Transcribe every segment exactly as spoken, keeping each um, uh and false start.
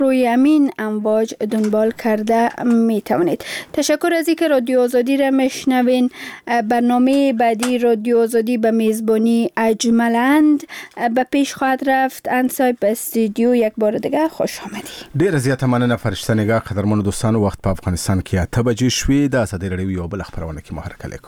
روی همین امواج دنبال کرده می توانید. تشکر از اینکه رادیو آزادی را میشنوین. برنامه بعدی رادیو آزادی به میزبانی اجملند به پیش خواهد رفت. انسای به استودیو یک بار دیگه خوش آمدی. ډیر زیاته مننه فرشته نگاه. قدرمنو دوستانو، وخت په افغانستان کې اته بجې شوې. د ازادي راډیو یو بل خبرونه کې محرک لیکو.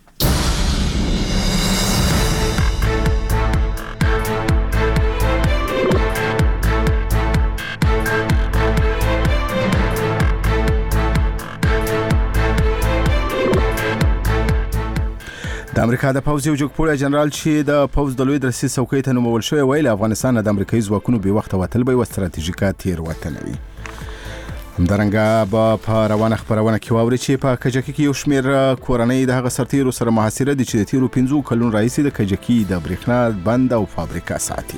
د امریکا د پوځ یو جګپوړی جنرال چې د پوځ د لوی درسي څوکۍ ته نومول شوی ویل افغانستان د امریکایي ځواکونو بې وخته وتل به یوه ستراتیژیکه تېروتنه وي. همدارنګه به په روانه خپرونه کې واورئ چې په کجکي کې یو شمېر کورنۍ د هغه سرتیرو سره محاصره دي چې د تېرو پنځو کلونو راهیسې د کجکي د برېښنا بند او فابریکه ساتي.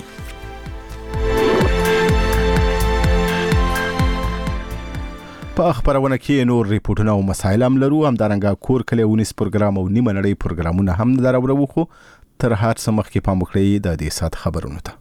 په خبرونه کې نور ریپورتونه او مسایل هم لرو. همدارنګه کور کلی ونیس پروګرام او نیمه نړۍ پروګرامونه هم دراوړو. خو تر هر څه مخکې پام وکړئ د دې سات خبرونو ته.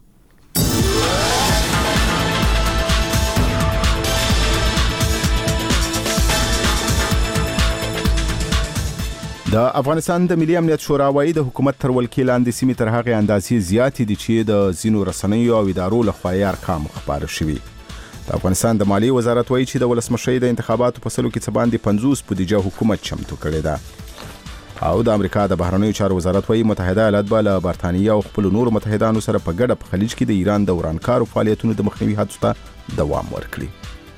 د افغانستان د ملي امنیت شورا وايي د حکومت تر ولکې لاندې سیمې تر هغې اندازې زیاتې دي چې د ځینو رسنیو او ادارو لخوا یې ارقام خپاره شوي. د افغانستان د مالیې وزارت وایي چې د ولسمشرۍ د انتخاباتو په سلو کې څه باندې پنځوس بودیجه حکومت چمتو کړې ده. او د امریکا د بهرنیو چارو وزارت وایي متحده ایالات به له برتانیې او خپلو نورو متحدانو سره په ګډه په خلیج کې د ایران د ورانکارو فعالیتونو د مخنیوي هڅو ته دوام ورکړي.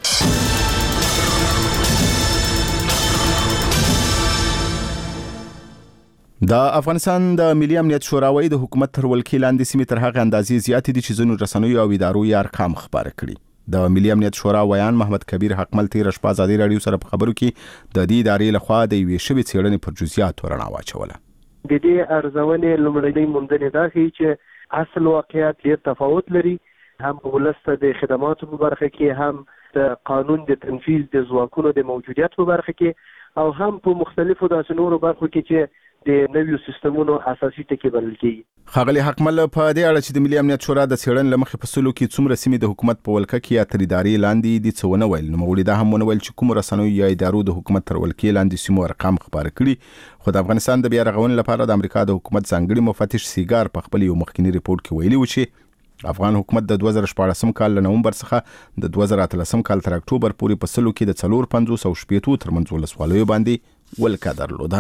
د افغانستان د ملي امنیت شورا وايي د حکومت تر ولکې لاندې سیمې تر هغې اندازې زیاتې دي چې ځینو رسنیو او ادارو یې ارقام خپاره کړي. د ملي امنیت شورا ویان محمد کبیر حقمل تیره شپه ازادي راډیو سره په خبرو کې د دې ادارې لخوا د یوې شوې څېړنې پر جزئیاتو رڼا واچوله. د دې ارزونې لومړنۍ موندنې دا ښیي چې اصل واقعیت ډېر تفاوت لري، هم ولس ته د خدماتو په برخه کې، هم د قانون د تنفیذ د ځواکونو د موجودیت په برخه کې، او هم په مختلفو داسې نورو برخو کې چې د نویو سیستمونو اساسي ټکي بلل کېږي. ښاغلي حقمل په دې اړه چې د ملي امنیت شورا د څېړنې له مخې په سلو کې څومره سیمې د حکومت په ولکه کې یا تر ادارې لاندې دي څه ونه ویل. نوموړي دا هم ونه ویل چې کومو رسنیو یا ادارو د حکومت تر ولکې لاندې سیمو ارقام خپاره کړي. خو د افغانستان د بیا رغونې لپاره د امریکا د حکومت ځانګړي مفتش سیګار په خپل یو مخکینی ریپورت کې ویلي و چې افغان حکومت د دوه زره شپاړسم کال له نومبر څخه د دوه زره اتلسم کال تر اکتوبر پورې په سلو کې د څلور پنځوس او شپېتو ترمنځ ولسوالیو باندې ولکه درلوده.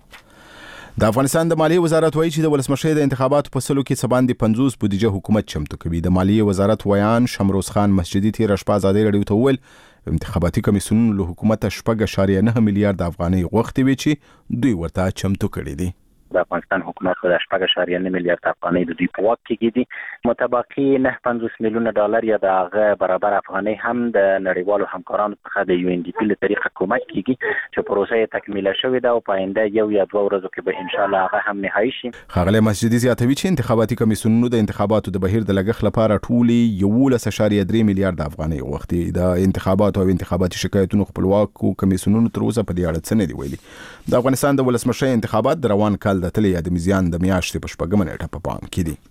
د افغانستان د مالیې وزارت وایي چې د ولسمشرۍ د انتخاباتو په سلو کې څه باندې پنځوس بودیجه حکومت چمتو کوي. د مالیې وزارت ویان شمروز خان مسجدي تیره شپه ازادي راډیو ته وویل انتخاباتي کمیسیونونو له حکومته شپږ اعشاریه نه میلیارډ افغانۍ غوښتې وې چې دوی ورته چمتو کړي دي. د افغانستان حکومت د شپږ اعشاریه نه میلیارډ افغانۍ د دوی په واک کې دي. متبقي نه پنځوس میلیونه ډالر یا د هغه برابر افغانۍ هم د نړیوالو همکارانو څخه د یو ان ډي پي له طریقه کومک کیږي چې پروسه یې تکمیله شوې ده او په آینده یو یا دوه ورځو کې به ان شاء الله هغه هم نهایی شي. ښاغلی مسجدي زیاتوي چې انتخاباتي کمیسیونونو د انتخاباتو د بهیر د لګښت لپاره ټولې یولس اعشاریه درې میلیارډ افغانۍ غوښتې. د انتخاباتو او انتخاباتي شکایتونو خپلواکو کمیسیونونو تر اوسه په دې اړه څه نه دي ویلي. د افغانستان د ولسمشرۍ انتخابات د روان کال د اتلې یا د میزان د میاشتې په شپږمه نیټه په پام کې دي.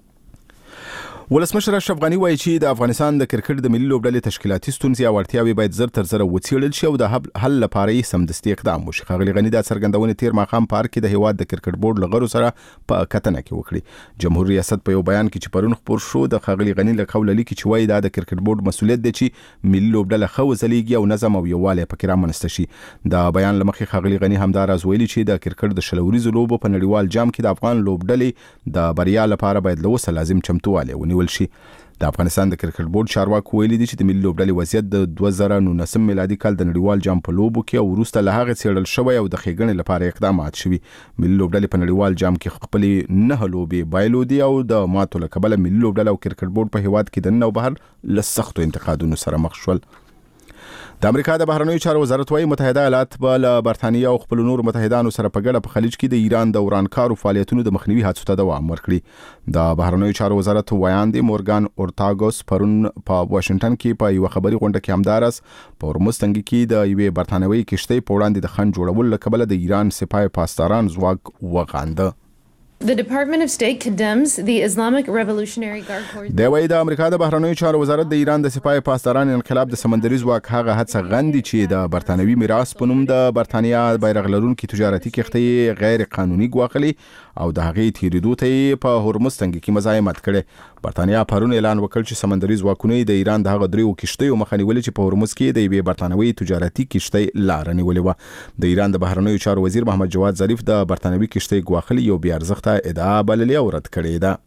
ولسمشر اشرف غني وایي چې د افغانستان د کرکټ د ملي لوبډلې تشکیلاتي ستونزې او اړتیاوې باید زر تر زره وڅېړل شي او د حل لپاره یې سمدستي اقدام وشي. ښاغلي غني دا څرګندونې تیر ماښام پارک کې د هیواد د کرکټ بورډ له غړو سره په کتنه کې وکړي. جمهور ریاست په یو بیان کې چې پرون خپور شو د ښاغلي غني له قوله لیکي چې وایي دا د کرکټ بورډ مسؤلیت دی چې ملي لوبډله ښه وځلیږي او نظم او یووالی پکې رامنځته شي. د بیان له مخې ښاغلي غني همدا راز ویلي چې د کرکټ د شل ورځو لوبو په نړیوال جام کې د افغان لوبډلې د بریا لپاره باید له اوسه لازم چمتووالی ونیول شي. د افغانستان د کرکټ بورډ چارواکو ویلي دي چې د ملي لوبډلې وضعیت د دوه زره نولسم میلادي کال د نړیوال جام په لوبو کې او وروسته له هغې څېړل شوی او د ښېګڼې لپاره اقدامات شوي. ملي لوبډلې په نړیوال جام کې خپلې نهه لوبې بایلودي او د ماتو له کبله ملي لوبډله او کرکټ بورډ په هیواد کې د ننه او بهر له سختو انتقادونو سره مخ شول. د امریکا د بهرنیو چارو وزارت وايي متحده ایالات به له برتانیې او خپلو نورو متحدانو سره په ګډه په خلیج کې د ایران د ورانکارو فعالیتونو د مخنیوي هڅو ته دوام ورکړي. د بهرنیو چارو وزارت ویاند مورګان اورتاګوس پرون په واشنگټن کې په یوه خبري غونډه کې همداراز په هرمز تنګي کې د یوې برتانوي کشتۍ په وړاندې د خنډ جوړولو له کبله د ایران سپاه پاسداران ځواک وغانده. The Department of State condemns the Islamic Revolutionary Guard Corps. د وای د امریکا د بهرنیو چارو وزارت د ایران د سپاه پاسداران انقلاب د سمندري ځواک هغه هڅه غندي چې د برتانوي میراث په نوم د برتانیا بیرغ لرونکي تجارتي کښتۍ غیر قانوني ګواښلي او د هغې تیریدو ته په هرمز تنګي کې مزاحمت کړي. برتانیا پرون اعلان وکړ چې سمندري ځواکونه د ایران د هغه دریو کښتیو مخه نیولې چې په هرمز کې د یوې برتانوي تجارتي کښتۍ لار نیولې و. د ایران د بهرنیو چارو وزیر محمد جواد ظریف د برتانوي کښتۍ ګواښلي یو بې ارزښته ادعا بللې او رد کړې ده.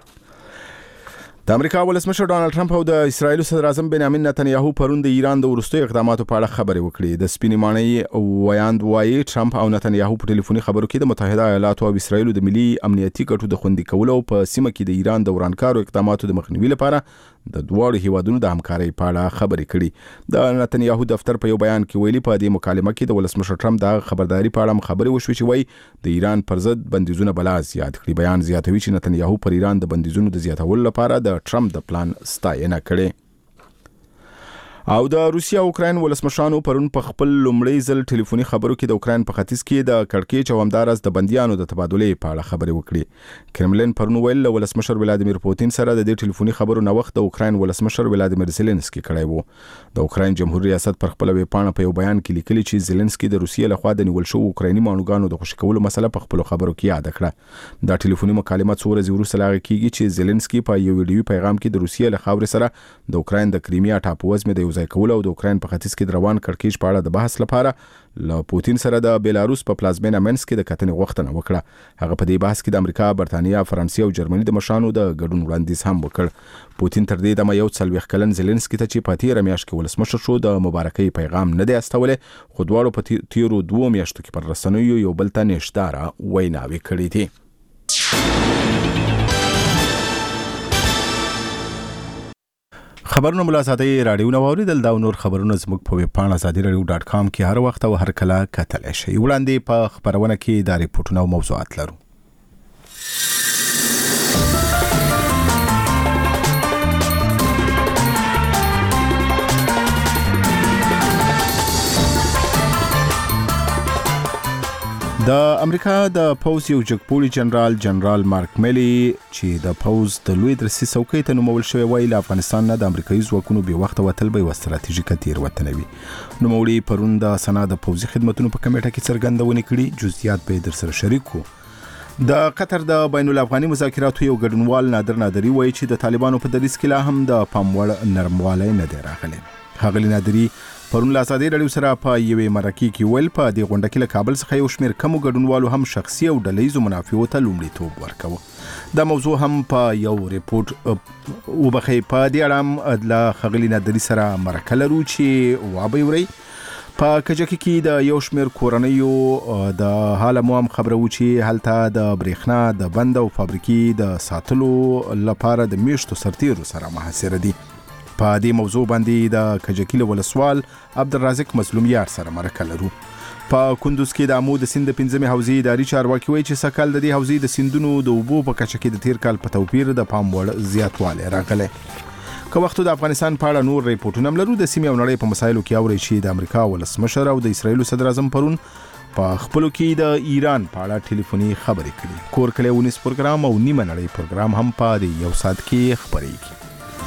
د امریکا ولسمشر ډانلډ ټرمپ او د اسرایل صدر اعظم بنیامین نتنیاهو پرون د ایران د وروستي اقداماتو په اړه خبرې وکړې. د سپینې ماڼۍ ویاند وایي ټرمپ او نتنیاهو په ټلیفوني خبرو کې د متحده ایالاتو او اسرایل د ملي امنیتي ګټو د خوندي کولو په سیمه کې د ایران د ورانکارو اقداماتو د مخنیوي لپاره د دوه هیوادونو د همکارۍ په اړه خبرې کړي. د نتنیاهو دفتر په یو بیان کې ویلي په دې مکالمه کې د ولسمشر ټرمپ د خبرداري په اړه خبرې وشوې چې وایي د ایران پر ضد بندیزونه بلا زیات کړي. بیان زیاتوي چې نتنیاهو پر ایران د بندیزونو د زیاتولو لپاره د ټرمپ د پلان ستاینه کړي. او د روسیا او اوکراین ولسمشرانو پرون په خپل لومړی ځل ټلیفوني خبرو کې د اوکراین په ختیځ کې د کړکېچ او همدارس د بنديانو د تبادلې په اړه خبرې وکړي. کرملین پرون ویل ولسمشر ولادیمیر پوتین سره د دې ټلیفوني خبرو نو وخت د اوکراین ولسمشر ولادیمیر زيلنسکي کړی وو. د اوکراین جمهوریت ریاست پر خپل ویبپاڼه په یو بیان کې لیکلي چې زيلنسکي د روسیې لخوا د نیول شو اوکرایني مانوګانو د خوشی کولو مسله په خپل خبرو کې یاد کړه. دا ټلیفوني مکالمه څو ورځې وروسته لاغه کیږي چې زيلنسکي په یو ویډیوي پیغام کې د روسیې له خاورې سره د اوکراین د کریمیا ټاپووزمې د یوځای کولو او د اوکراین په ختیځ کې روان کړکېچ په اړه د بحث لپاره له پوتین سره د بیلاروس په پلازمینه منسک کې د کتنې غوښتنه وکړه. هغه په دې بحث کې د امریکا، برتانیا، فرانسې او جرمني د مشرانو د ګډون وړاندیز هم وکړ. پوتین تر دې دمه یو څلوېښت کلن زيلنسکي ته چې په تیره میاشت کې ولسمشر شو د مبارکۍ پیغام نه دی استولی، خو دواړو په تیرو دوو میاشتو کې پر رسنیو یو بل ته نشداره ویناوې کړې دي. خبرونه ملاساتي رادیو نووریدل دا نور خبرونه زموږ په ویب پاڼه ازادي رادیو ډاټ کام کې هر وخت او هر کله کتلی شئ. وړاندې په خبرونه کې دا ریپورتونه او موضوعات لرو. د امریکا د پوز یو جګپوړي جنرال جنرال مارک میلی چې د پوز د لوی درسي څوکۍ ته نومول شوی وایي له افغانستان نه د امریکایي ځواکونو بې وخته وتل به یوه ستراتیژیکه تېروتنه وي. نوموړي پرون د سنا د پوځي خدمتونو په کمیټه کې څرګندونې کړي. جزئیات به در سره شریک کړو. د قطر د بین الافغاني مذاکراتو یو ګډونوال نادر نادری وایي چې د طالبانو په دریځ کې لا هم د پام وړ نرموالی نه دی راغلی. ښاغلي نادري پرون له ازادي رادیو سره په یوې مرکې کې ویل په دې غونډه کې له کابل څخه یو شمېر کمو ګډونوالو هم شخصي او ډلهییزو منافعو ته لومړیتوب ورکوه. دا موضوع هم په یو ریپورت وبخښئ په دې اړه هم له ښاغلي نادري سره مرکه لرو چې وابه ورئ. په کجکي کې د یو شمېر کورنیو د حاله مو هم خبرو چې هلته د برېښنا د بند او فابریکې د ساتلو لپاره د میاشتو سرتیرو سره محاصره دي. په دې موضوع باندې د کجکي له ولسوال عبدالرازق مظلومیار سره مرکه لرو. په کندوز کې د امو د سیند د پنځمې حوزې اداري چارواکي وایي چې سږ کال د دې حوزې د سیندونو د اوبو په کچه کې د تیر کال په توپیر د پام وړ زیاتوالی راغلی. که وختو د افغانستان په اړه نور ریپورټونه هم لرو. د سیمې او نړۍ په مسایلو کې اورئ چې د امریکا ولسمشر او د اسرایلو صدر اعظم پرون په خپلو کې د ایران په اړه ټلیفوني خبرې کړي. کور کلی ونیس پروګرام او نیمه نړۍ پروګرام هم په دې یو ساعت کې خپرېږي.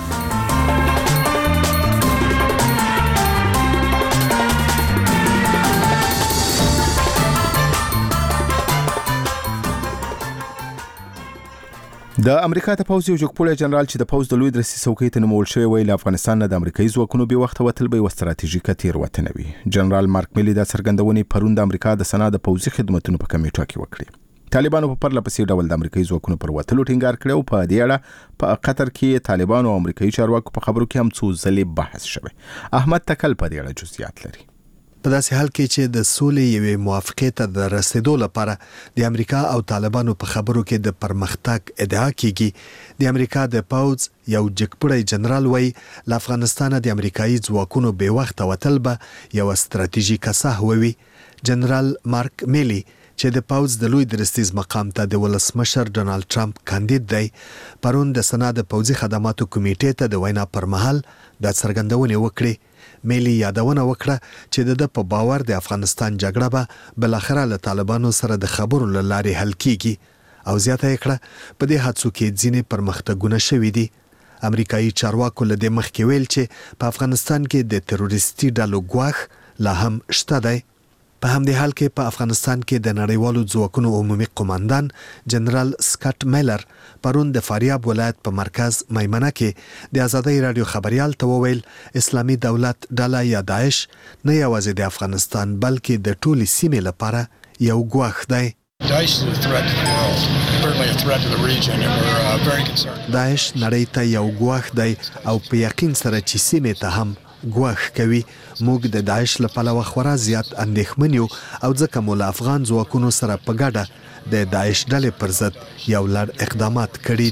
د امریکا د پوز یو جګپوړی جنرال چې د پوز د لوی درسي څوکۍ ته نومول شوی وایي له افغانستان نه د امریکایي ځواکونو بې وخته وتل به یوه ستراتیژیکه تېروتنه وي. جنرال مارک میلی دا څرګندونې پرون د امریکا د سنا د پوځي خدمتونو په کمیټه کې وکړې. طالبانو په پرله پسې ډول د امریکایي ځواکونو پر وتلو ټینګار کړی او په دې اړه په قطر کې طالبانو او امریکایي چارواکو په خبرو کې هم څو ځلې بحث شوی. احمد تکل په دې اړه جزئیات لري. په داسې حال کې چې د سولې یوې موافقې ته د رسیدو لپاره د امریکا او طالبانو په خبرو کې د پرمختګ ادعا کیږي، د امریکا د پوز یو جګپوړی جنرال وایي له افغانستان د امریکایي ځواکونو بې وخته وتل به یوه ستراتیژیکه سهوه وي. جنرال مارک میلی چې د پوز د لوی درستیز مقام ته د ولسمشر ډانلډ ټرمپ کاندید دی، پرون د سنا د پوځي خدماتو کمیټې ته د وینا پر مهال د څرګندونې وکړې. میلی یادونه وکړه چې د په باور د افغانستان جګړه به بل اخره له طالبانو سره د خبرو لارې حل کیږي او زیاته کړه په دې هڅو کې ځینې پرمختګونه شوي دي. امریکایي چارواکو له دې مخکې ویل چې په افغانستان کې د تروریستي ډلو ګواښ لا هم شته دی. په همدې حال کې په افغانستان کې د نړیوالو ځواکونو عمومي قوماندان جنرال سکاټ میلر پرون د فاریاب ولایت په مرکز میمنه کې د آزادۍ رادیو خبريال ته وویل اسلامي دولت ډله یا داعش نه یوازې د افغانستان بلکې د ټولې سیمې لپاره یو ګواښ دی. Daesh is a threat to the world, certainly a threat to the region, and we're uh, very concerned. داعش نړۍ ته یو ګواښ دی او په یقین سره چې سیمې ته هم ګواښ کوي. موږ د داعش له پلوه خورا زیات اندېښمن یو او ځکه مو له افغان ځواکونو سره په ګډه د داعش ډلې پر ضد یو لړ اقدامات کړي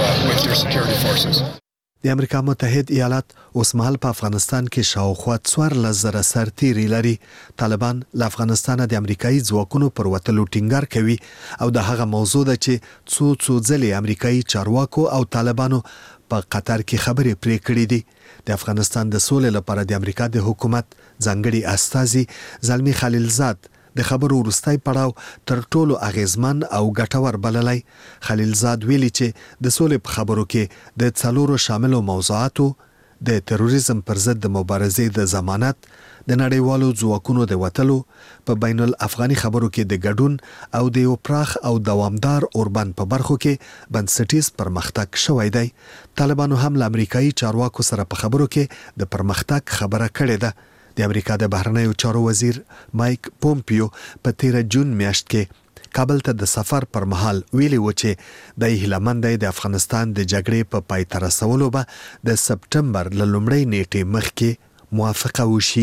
دي. د امریکا متحد ایالات اوس مهال په افغانستان کې شاوخوا څوارلس زره سرتیري لري. طالبان له افغانستانه د امریکایي ځواکونو پر وتلو ټینګار کوي او د هغه موضوع ده چې څو څو ځلې امریکایي چارواکو او طالبانو په قطر کې خبرې پرې کړې دي. د افغانستان د سولې لپاره د امریکا د حکومت ځانګړي استازي زلمی خلیلزاد د خبرو وروستی پړاو تر ټولو اغیزمن او ګټور بللی. خلیلزاد ویلي چې د سولې په خبرو کې د څلورو شاملو موضوعاتو د تروریزم پر ضد د مبارزې د ضمانت، د نړیوالو ځواکونو د وتلو، په بین الافغاني خبرو کې د ګډون او د یو پراخ او دوامدار اوربند په برخو کې بنسټیز پرمختګ شوی دی. طالبانو هم له امریکایي چارواکو سره په خبرو کې د پرمختګ خبره کړې ده. د امریکا د بهرنیو چارو وزیر مایک پومپیو په تیره جون میاشت کې کابل ته د سفر پر مهال ویلي و چې د هیلمند د افغانستان د جګړې په پای ته رسولو به د سپټمبر له لومړۍ نیټې مخکې موافقه وشي.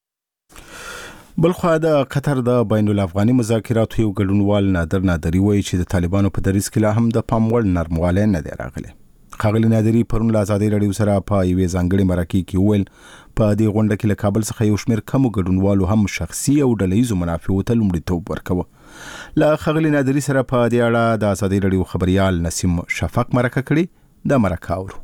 بلخوا د قطر د بین الافغاني مذاکراتو یو ګډونوال نادر نادری وایي چې د طالبانو په دریځ کې لا هم د پام وړ نرموالی نه دی راغلی. ښاغلي نادري پرون له ازادۍ راډیو سره په یوې ځانګړې مرکې کې وویل په دې غونډه کې له کابل څخه یو شمېر کمو ګډونوالو هم شخصي او ډلهییزو منافعو ته لومړیتوب ورکوه. له ښاغلي نادري سره په دې اړه د ازادۍ راډیو خبریال نسیم شفق مرکه کړې. د مرکه اورو.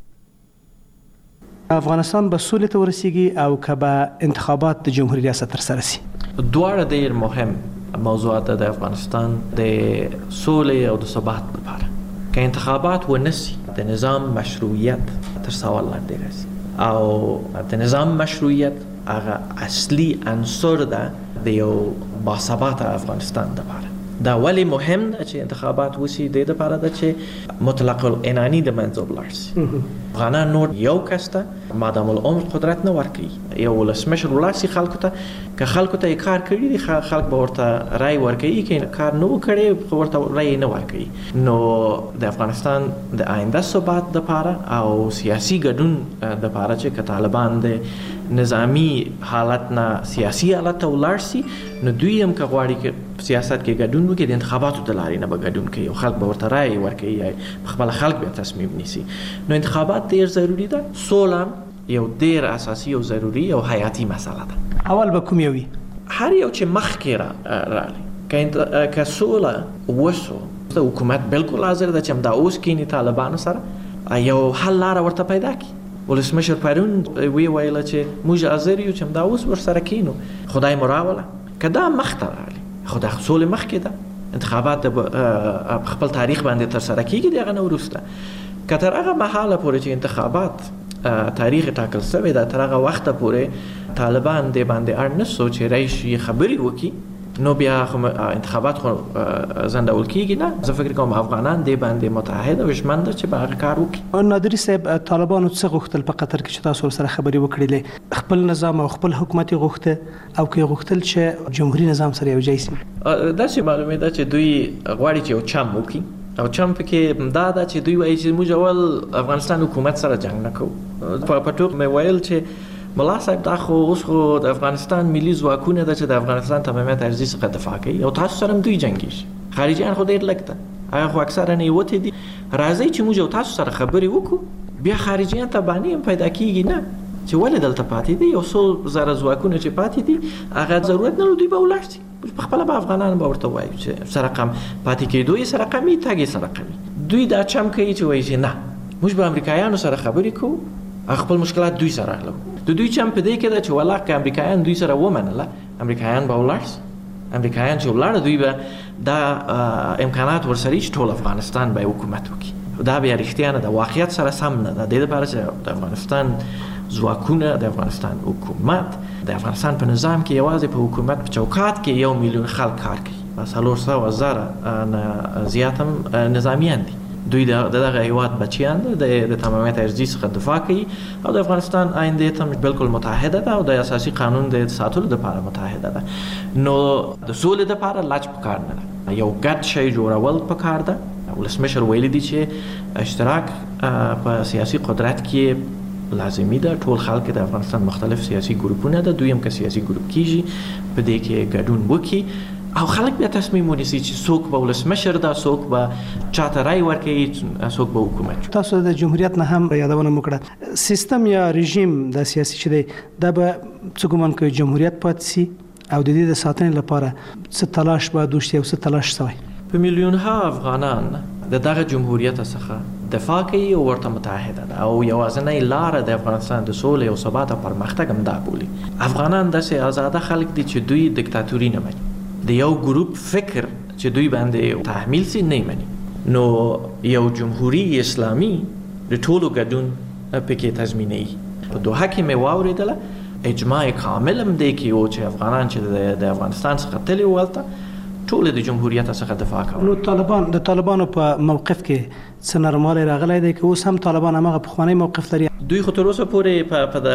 افغانستان به سولې ته ورسیږي او که به انتخابات د جمهوریت ریاست ترسره شي. دواړه ډېر مهم موضوعات د افغانستان د سولې او د ثبات لپاره. که انتخابات ونسی د نظام مشروعیت تر سوال لاندې راځي او د نظام مشروعیت هغه اصلي عنصر ده د یو باثباته افغانستان لپاره. دا ولی مهم ده چې انتخابات وسی د لپاره ده چې مطلق العنانی د منځ ولاړ شي. افغانان نور یو کس ته مادام العمر قدرت نه ورکوي. یو ولسمشر ولاړ شي خلکو ته، که خلکو ته کار کړي دي خلک به ورته رای ورکوي، که کار نه کړي ورته رای نه ورکوي. نو د افغانستان د آینده ثبات لپاره او سیاسي ګډون لپاره چې که طالبان د نظامی حالت نه سیاسي حالت ته ولاړ شي نو دوی هم که غواړي چې سیاست کې ګډون وکړي د انتخاباتو د لارې نه به ګډون کوي او خلک به ورته رای ورکوي، خپله خلک بیا تصمیم نیسي. نو انتخابات ډېر ضروري ده. سوله یو ډېر اساسي او ضروري او حیاتي مسله ده. اول به کوم یو وي؟ هر یو چې مخکې را راغلی. که سوله وسو د حکومت بالکل حاضر ده چې همدا اوس کینی طالبانو سره یو حل لاره ورته پیدا کړي. ولسمشر پرون وی ویله چې موږ حاضر یو چې همدا اوس ورسره کینو، خدای مو راوله. که دا مخته راغلی خو د سولې مخکې ده، انتخابات د خپل تاریخ باندې ترسره کیږي د هغه نه وروسته. که تر هغه مهاله پورې چې انتخابات تاریخ ټاکل شوی ده تر هغه وخته پورې طالبان دې باندې اړ نه سو چې راشي خبرې وکړي نو بیا انتخابات خو ځنډول کیږي نه. زه فکر کوم افغانان دې باندې متحد او ژمن دي چې به هغه کار وکړي. نادري صاحب طالبانو څه غوښتل په قطر کې چې تاسو سره خبرې وکړلې؟ خپل نظام او خپل حکومت غوښته او کې غوښتل چې جمهوریت نظام سره یو ځای شي؟ دا چې معلومه ده چې دوی غواړي چې یو چم وکړي او چم پکې دا ده چې دوی وایي چې موږ اول افغانستان حکومت سره جنگ نه کوو. په ټوک مې ویل چې ملا صاحب دا خو اوس خو د افغانستان ملي ځواکونه ده چې د افغانستان تمامیت ارضي څخه دفاع کوي او تاسو سره هم دوی جنګیږي. خارجیان خو ډېر لږ ده، هغه خو اکثره نه وتې دي. راځئ چې موږ تاسو سره خبرې وکړو، بیا خارجیان ته باندې هم پیدا کیږي نه چې ولې دلته پاتې دي. یو څو زره ځواکونه چې پاتې دي هغه ضرورت نه لري دوی به ولاړ شي. په خپله به افغانان به ورته وایي چې سره قم پاتې کېدو یې سره قمي تګ یې سره قمي. دوی دا چم کوي چې وایي چې نه موږ به امریکایانو سره خبرې کوو، خپل مشکلات دوی سره حلوو. د دوی چم په دې کې ده چې والله که امریکایان دوی سره ومنله امریکایان به ولاړ شي. امریکایان چې ولاړ دوی به دا امکانات ورسري چې ټول افغانستان به حکومت وکړي. دا بیا رښتیا نه د واقعیت سره سم نه ده. د دې لپاره چې د افغانستان ځواکونه د افغانستان حکومت د افغانستان په نظام کې یوازې په حکومت په چوکات کې یو میلیون خلک کار کوي، څلور سوه زره نه زیات هم نظامیان دي. دوی د دغه هیواد بچیان د تمامیت ارضي څخه دفاع کوي او د افغانستان آینده ته بالکل متحده ده او د اساسي قانون د ساتلو لپاره متحده ده. نو د سولې لپاره لاج پکار نه ده، یو ګډ شی جوړول پکار ده. ولسمشر ویلي دي چې اشتراک په سیاسي قدرت کې لازمي ده. ټول خلک د افغانستان مختلف سیاسي ګروپونه ده، دوی هم که سیاسي ګروپ کیږي په دې کې ګډون وکړي او خلک بیا تصمیم ونیسي چې څوک به ولسمشر ده، څوک به چاته رای ورکوي، څوک به حکومت. تاسو د جمهوریت نه هم یادونه وکړه. سیستم یا رژیم د سیاسي چې دی دا به څه ګمان کوي جمهوریت پاتې سي او د دې د ساتنې لپاره څه تلاش باید وشي او څه تلاش شوی؟ په میلیونها افغانان د دغه جمهوریت څخه دفاع کوي او ورته متحده ده او یوازینۍ لاره د افغانستان د سولې او ثبات او پرمختګ هم دا بولي. افغانان داسې آزاده خلک دي چې دوی دیکتاتوري نه مني، د یو ګروپ فکر چې دوی باندې تحمیل سي نه مني. نو یو جمهوری اسلامي د ټولو ګډون پکې تضمینوي. په دوحه کې مې واورېدله اجماع کامل هم دی کې و چې افغانان چې د افغانستان څخه تللي ولته ټول د جمهوریت څخه دفاع کوي. نو طالبان د طالبانو په موقف کې څه نرموالی راغلی دی که اوس هم طالبان هماغه پخوانی موقف لري؟ دوی خو تر اوسه پورې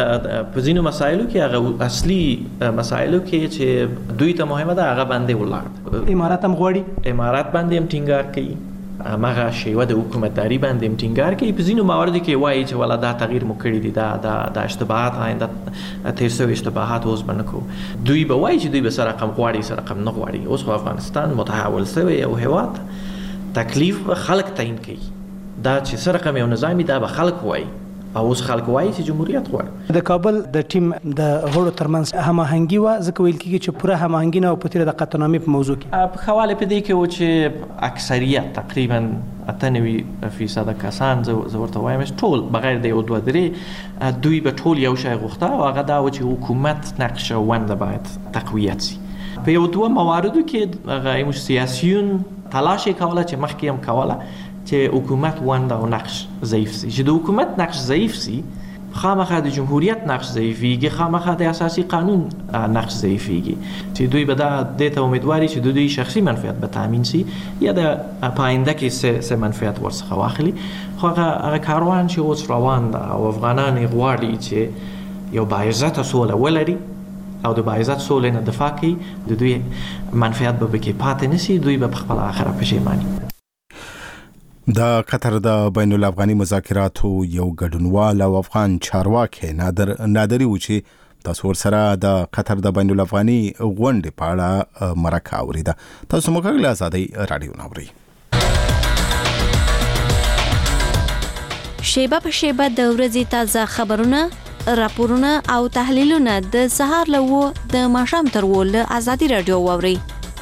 په ځینو مسایلو کې هغه اصلي مسایلو کې چې دوی ته مهمه ده هغه باندې ولاړ. امارات هم غواړي، امارات باندې هم ټینګار کوي، هغه شیوه د حکومتداري باندې هم ټینګار کوي. په ځینو مواردو کې وایي چې والا دا تغییر مو کړي دي، دا د اشتباهات آینده تیر سوي اشتباهات اوس به نه کوو. دوی به وایي چې دوی به څه رقم غواړي څه رقم نه غواړي. اوس خو افغانستان متحول سوی یو هیواد، تکلیف به خلک تعیین کوي. دا چې څه رقم یو نظامي دا به خلک وایي او اوس خلک وایي چې جمهوریت غواړي. د کابل د ټیم د غړو ترمنځ هماهنګي وه، ځکه ویل کېږي چې پوره هماهنګي نه وه په تېره د قطعنامې په موضوع کې. په حواله په دې کې و چې اکثریت تقریبا اته نوي فیصده کسان زه ورته وایم ټول بغیر د یو دوه درې دوی به ټول یو شی غوښته او هغه دا و چې حکومت نقش ونده باید تقویت سي. په یو دوه مواردو کې هغه موږ سیاسیون تلاش یې کوله چې مخکې هم کوله چې حکومت ونده او نقش ضعیف سي. چې د حکومت نقش ضعیف سي خامخا د جمهوریت نقش ضعیفیږي، خامخا د اساسي قانون نقش ضعیفیږي چې دوی به دا دې ته امیدواري چې د دوی شخصي منفعت به تامین سي یا د پاینده کې څه منفعت ورڅخه واخلي. خو هغه کاروان چې اوس روان ده او افغانان یې غواړي چې یو باعزته سوله ولري او د باعزت سولې نه دفاع کوي، د دوی منفعت به پکې پاتې نه سي، دوی به په خپله آخره پښیماني. د قطر د بین الافغاني مذاکراتو یو ګډونوال او افغان چارواکي نادر نادری و چې تاسو ورسره د قطر د بین الافغاني غونډې په اړه مرکه اوریده. تاسو موږ له آزادۍ رادیو ناوري. شیبه په شیبه د ورځې تازه خبرونه، راپورونه او تحلیلونه د سهار له و د ماښام تر و له آزادۍ رادیو واورئ.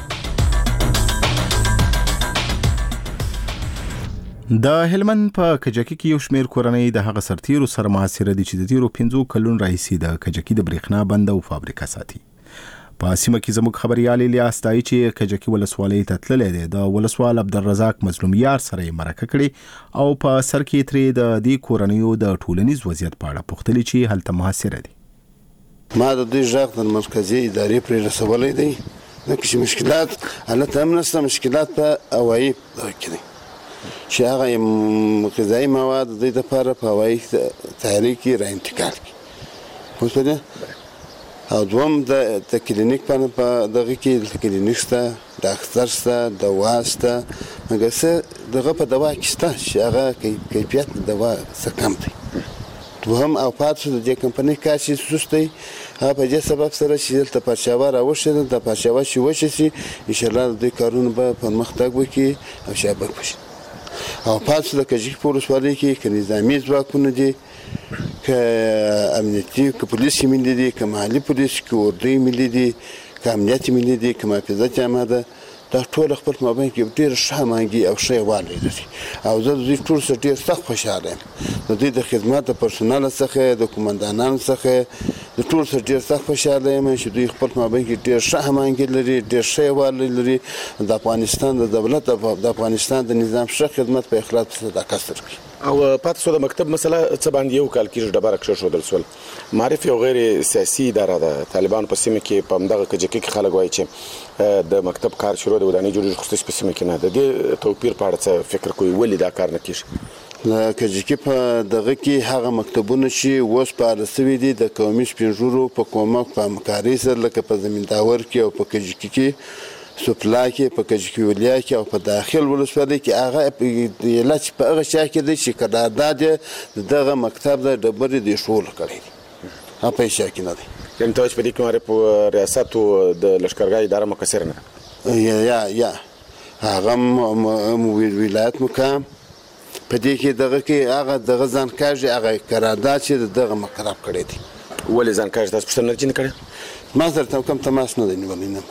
د هلمند په کجکی کې یو شمیر کورنۍ د هغه سرتیرو سره محاصره دي چې د تیرو پنځو کلونو راهیسې د کجکی د برېښنا بند او فابریکه ساتي. په سیمه کې زموږ خبريال الیاس دای چې کجکی ولسوالۍ ته تللی دی د ولسوال عبدالرزاق مظلومیار سره مرکه کړي او په سر کې ترې د دې کورنیو د ټولنیز وضعیت په اړه پوښتنې چې هلته محاصره دي. ما د دې ځاګ د مرکزي ادارې پر رسولې دي نو مشکلات حالت هم نشته، مشکلات په اوایي کې چې هغه غذایي مواد د دې لپاره په هوایي تحریک کې را انتقال کړي. اوس په دې او دوم د کلینیک په دغه کې د کلینیک شته، د اختر شته، دوا شته، مګر څه دغه په دوا کې شته چې هغه کیفیت د دوا څه کم دی. دوهم او پاتې د دې کمپنۍ کار چې سست دی هغه په دې سبب سره چې دلته پرچاوه راوښتې د پرچاوه چې وشي سي انشاءالله د دې کارونه به پرمختګ وکړي او شابه وشي. او پاتې د کجکی په ولسوالۍ کې که نظامي ځواکونه دي، که امنیتي، که پولیس ملي دي، که محلي پولیس، که اردوی ملي دي، که امنیت ملي دي، که محافظت عامه ده، دا ټول خپل مابین کې ډېر ښه هماهنګي او ښه یووالی لري او زه د دوی ټولو سره ډېر سخت خوشحاله یم د دوی د خدمت د پرسونل څخه د قومندانانو څخه د ټولو سره ډېر سخت خوشحاله یم چې دوی خپل مابین کې ډېر ښه هماهنګي لري ډېر ښه یووالی لري د افغانستان د دولت د افغانستان د نظام ښه خدمت په اخلاص په صداقت سره کوي. او پاتې سو د مکتب مسله څه باندې یو کال کې ډبره کښېښودل سول. معرف یو غیر سیاسي اداره ده. طالبان په سیمه کې په همدغه کجکي کې خلک وایي چې د مکتب کار شروع د ودانۍ جوړېږي خو ستاسو په سیمه کې نه. د دې توپیر په اړه څه فکر کوئ؟ ولې دا کار نه کېږي؟ د کجکي په دغه کې هغه مکتبونه چې اوس فعاله سوي دي د قومي سپین ږیرو په کومک په همکارۍ سره لکه په زمینداور کې او په کجکي کې سوپلا کې په کجکي ولیا کې او په داخل ولسوالۍ کې هغه ایله چې په هغه چا کې دی چې قرارداد یې دغه مکتب د ډبرې د ایښولو کړی دی هغه په چا کې نه دی. یعنې ته وایي چې په دې کې معرف په ریاست او د لښکرګاه اداره مقصره نه ده؟ یا یا هغه ولایت مقام په دې کې دغه کې هغه دغه ځان کاږي هغه قرارداد چې دغه مقرر کړی دی. ولې ځان کاږي؟ تاسو پوښتنه نه کړې؟ ما سره کوم تماس نه دی نیولی. نه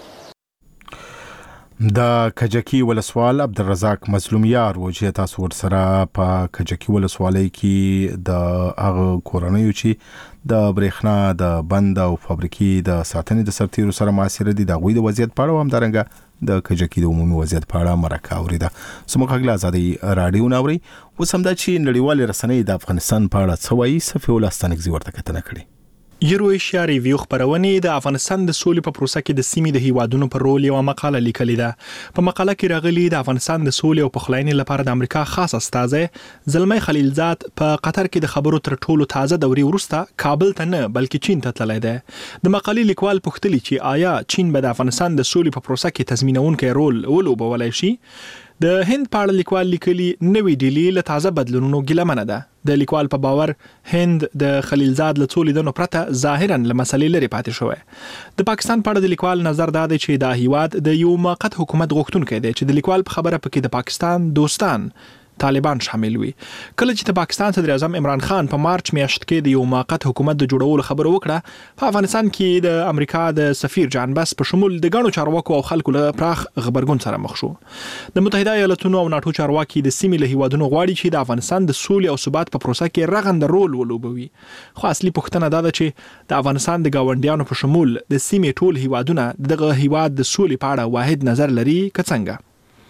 د کجکی ولسوال عبدالرزاق مظلومیار و چې تاسو ورسره په کجکی ولسوالۍ کې د هغه کورنیو چې د برېښنا د بند او فابریکې د ساتنې د سرتیرو سره معاصره دي د هغوی د وضعیت په اړه او همدارنګه د کجکی د عمومي وضعیت په اړه مرکه اورېده. زموږ غږ له ازادۍ راډیو نه اورئ. اوس همدا چې نړیوالې رسنۍ د افغانستان په اړه څه وایي، صفي الله ستانکزي ورته کتنه کړې. یورو ایشیا ریویو خبرونه د افغانستان د سولې په پروسه کې د سیمې د هیوادونو پر رول یو مقاله لیکلې ده. په مقاله کې راغلي د افغانستان د سولې او پخلاینې لپاره د امریکا خاص استازی زلمی خلیلزاد په قطر کې د خبرو تر ټولو تازه دوري وروسته کابل ته نه بلکې چین ته تللی دی. د مقالې لیکوال پوښتلي چې آیا چین به د افغانستان د سولې په پروسه کې تضمینونکی رول ولوبولی شي؟ د هند په اړه لیکوال لیکلي نوې ډیلي له تازه بدلونونو ګیلمنه ده. د لیکوال په باور هند د خلیلزاد له څو لیدنو پرته ظاهرا له مسلې لرې پاتې شوی. د پاکستان په اړه د لیکوال نظر دا دی چې دا هیواد د یو موقت حکومت غوښتونکی دی چې د لیکوال په خبره پکې د پاکستان دوستان طالبان شامل وي. کله چې د پاکستان صدر اعظم عمران خان په مارچ میاشت کې د یو موقت حکومت د جوړولو خبره وکړه، په افغانستان کې د امریکا د سفیر جان بس په شمول د ګڼو چارواکو او خلکو له پراخ غبرګون سره مخ شو. د متحده ایالاتونو او ناټو چارواکي د سیمې له هیوادونو غواړي چې د افغانستان د سولې او ثبات په پروسه کې رغنده رول ولوبوي. خو اصلي پوښتنه دا ده چې د افغانستان د ګاونډیانو په شمول د سیمې ټول هیوادونه دغه هیواد د سولې په اړه واحد نظر لري که څنګه؟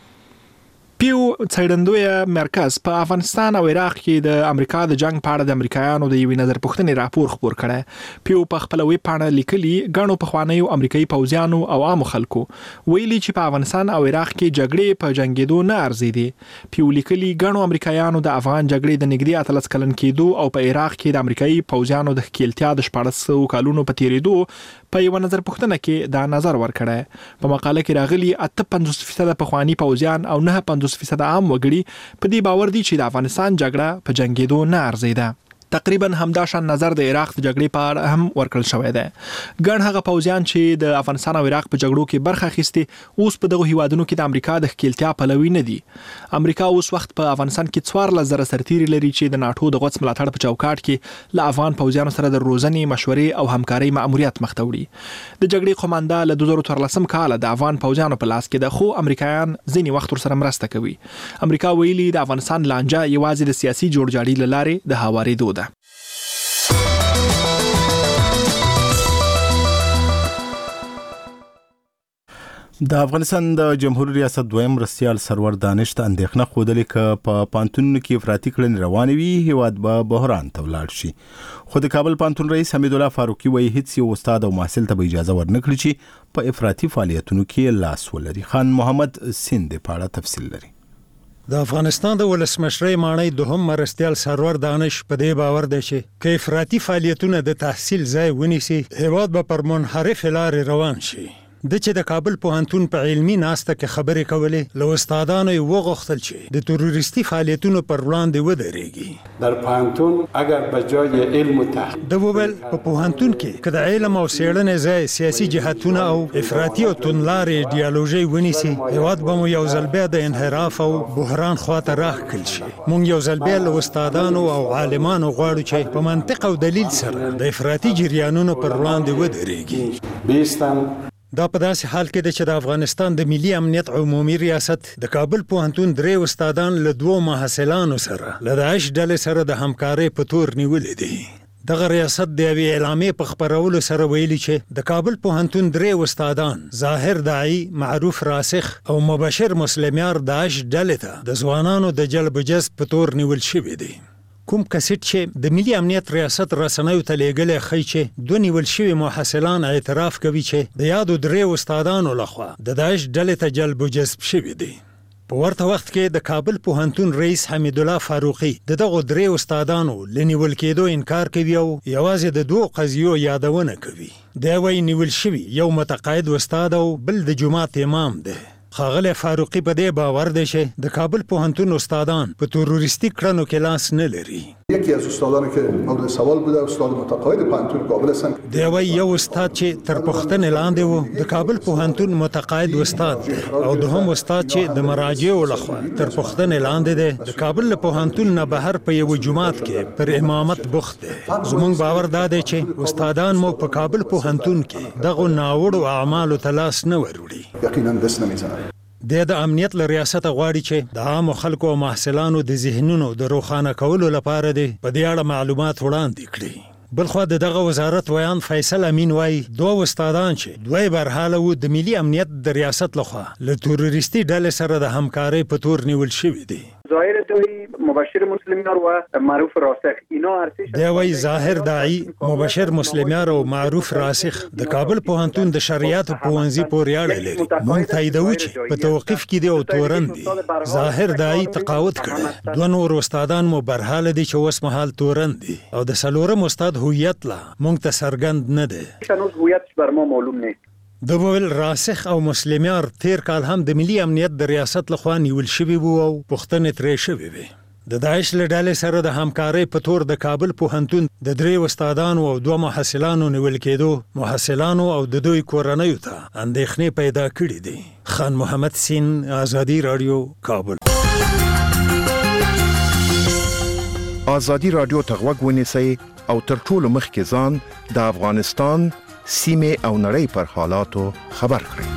پیو څېړندوی مرکز په افغانستان او عراق کې د امریکا د جنگ په اړه د امریکایانو د یوې نظر پوښتنې راپور خپور کړی. پیو په خپل ویب پاڼه لیکلي ګڼو پخوانیو امریکایي پوځیانو او عامو خلکو ویلي چې په افغانستان او عراق کې جګړې په جنگېدو نه ارزېدي. پیو لیکلي ګڼو امریکایانو د افغان جګړې د نږدې اتلس کلن کېدو او په عراق کې د امریکایي پوځیانو د ښکېلتیا د شپاړس سوه کلونو په تېرېدو په یوه نظر پوښتنه کې دا نظر ورکړی. په مقاله کې راغلي اته پنځوس فیصده پخواني پوځیان او نه پنځوس فیصده عام وګړي په دې باور دي چې د افغانستان جګړه په جنگېدو نه ارزېده. تقریبا همدا شان نظر د عراق د جګړې په اړه هم ورکړل شوی دی. ګڼ هغه پوځیان چې د افغانستان او عراق په جګړو کې برخه اخیستې اوس په دغه هیوادونو کې د امریکا د ښکېلتیا پلوي نه دي. امریکا اوس وخت په افغانستان کې څوارلس زره سرتیري لري چې د ناټو د غوڅ ملاتړ په چوکاټ کې له افغان پوځیانو سره د روزنې، مشورې او همکارۍ مأموریت مخ ته وړي. د جګړې قومانده له دوه زره څوارلسم کاله د افغان پوځیانو په لاس کې ده، خو امریکایان ځینې وخت ورسره مرسته کوي. امریکا ویلي د افغانستان لانجه یوازې د سیاسي جوړجاړي له لارې د هوارېدو ده. د افغانستان د جمهوریت ریاست دویم مرستیال سرور دانش ته اندېښنه ښودلې که په پانتونونو کې افراطي کړنې روانې وي هیواد به بحران ته ولاړ شي. خو د کابل پانتون رئیس حمید الله فاروقي وایي هیڅ یو استاد او محصل ته به اجازه ورنکړي چې په افراطي فعالیتونو کې لاس ولري. خان محمد سیند په اړه تفصیل لري. د افغانستان د ولسمشرۍ ماڼۍ دوهم مرستیال سرور دانش په دې باور دی چې که افراطي فعالیتونه د تحصیل ځای ونیسي هیواد به پر منحرفې لارې روان شي. د چې د کابل پوهنتون په علمي ناسته کې خبرې کولې له استادانو یې وغوښتل چې د تروریستي فعالیتونو پر وړاندې ودرېږي. در پوهنتون اگر به جای علم و تحقیق د وویل په پوهنتون کې که د علم او څېړنې ځای سیاسي جهتونه او افراطي او توندلارې ایډیالوژۍ ونیسي هیواد به مو یو ځل بیا د انحراف او بحران خواته راښکل شي. موږ یو ځل بیا له استادانو او عالمانو غواړو چې په منطق او دلیل سره د افراطي جریانونو پر وړاندې ودرېږي. بیستن دا په داسې حال کې ده چې د افغانستان د ملي امنیت عمومي ریاست د کابل پوهنتون درې استادان له دوو محصلانو سره له داعش ډلې سره د همکارۍ په تور نیولې دي. دغه ریاست د یوې اعلامیې په خپرولو سره ویلي چې د کابل پوهنتون درې استادان ظاهر داعی، معروف راسخ او مبشر مسلمیار داعش ډلې ته د ځوانانو د جلب و جذب په تور نیول شوي دي. کوم کسیټ چې د ملي امنیت ریاست رسنیو ته لیږلی ښیي چې دوه نیول شوي محصلان اعتراف کوي چې د یادو درې استادانو لخوا د داعش ډلې ته جلب و جذب شوي دي. په ورته وخت کې د کابل پوهنتون رئیس حمید الله فاروقي د دغو درې استادانو له نیول کېدو انکار کوي او یوازې د دوو قضیو یادونه کوي. دی وایي نیول شوي یو متقاعد استاد او بل د جومات امام دی. ښاغلی فاروقي په دې باور دی چې د کابل پوهنتون استادان په تروریستي کړنو کې لاس نه لري. یکی از استادانی که مورد سوال بوده استاد متقاعد پوهنتون کابل هستند. دی وایي یو استاد چې تر پوښتنې لاندې و د کابل پوهنتون متقاعد استاد دی او دوهم استاد چې د مراجعو لخوا تر پوښتنې لاندې دی د کابل له پوهنتون نه بهر په یو جومات کې پر امامت بوخت دی. زموږ باور دا دی چې استادان مو په کابل پوهنتون کې دغو ناوړو اعمالو ته لاس نه وروړي. یقینا دست نمیزنند. د امنیت له ریاسته غواړي چې د عامو خلکو او محصلانو د ذهنونو د روښانه کولو لپاره دی په دې اړه معلومات وړاندې کړي. بلخوا د دغه وزارت ویان فیصل امین وایي دوه استادان چې دوی برحاله وو د ملي امنیت د ریاست لخوا له تروریستي ډلې سره د همکارۍ په تور نیول شوي دي. ظاهر داعی، مبشر مسلمیار و معروف راسخ اینا ارتش دی وایي ظاهر داعی، مبشر مسلمیار او معروف راسخ د کابل پوهنتون د شریعت پوهنځي پورې اړه لري. موږ تاییدوو چې په توقیف کې دی او تورن دي. ظاهر داعی تقاعد کړی. دوه نور استادان مو برحاله دي چې اوس مهال تورن دي او د څلورم استاد هویت لا موږ ته څرګند نه دی. هنوز هویت بر ما معلوم نه. د ویل راسخ او مسلمیار تیر کال هم د ملي امنیت د ریاست لخوا نیول شوي وو او پوښتنې ترې شوې وې. د داعش له ډلې سره د همکارۍ په تور د کابل پوهنتون د درې استادانو او دوه محصلانو نیول کېدو محصلانو او د دوی کورنیو ته اندېښنې پیدا کړې دي. خان محمد سین، آزادي راډیو، کابل. آزادي راډیو ته غوږ ونیسئ او تر ټولو مخکې ځان د افغانستان سیمه او نړۍ پر حالاتو خبر کړئ.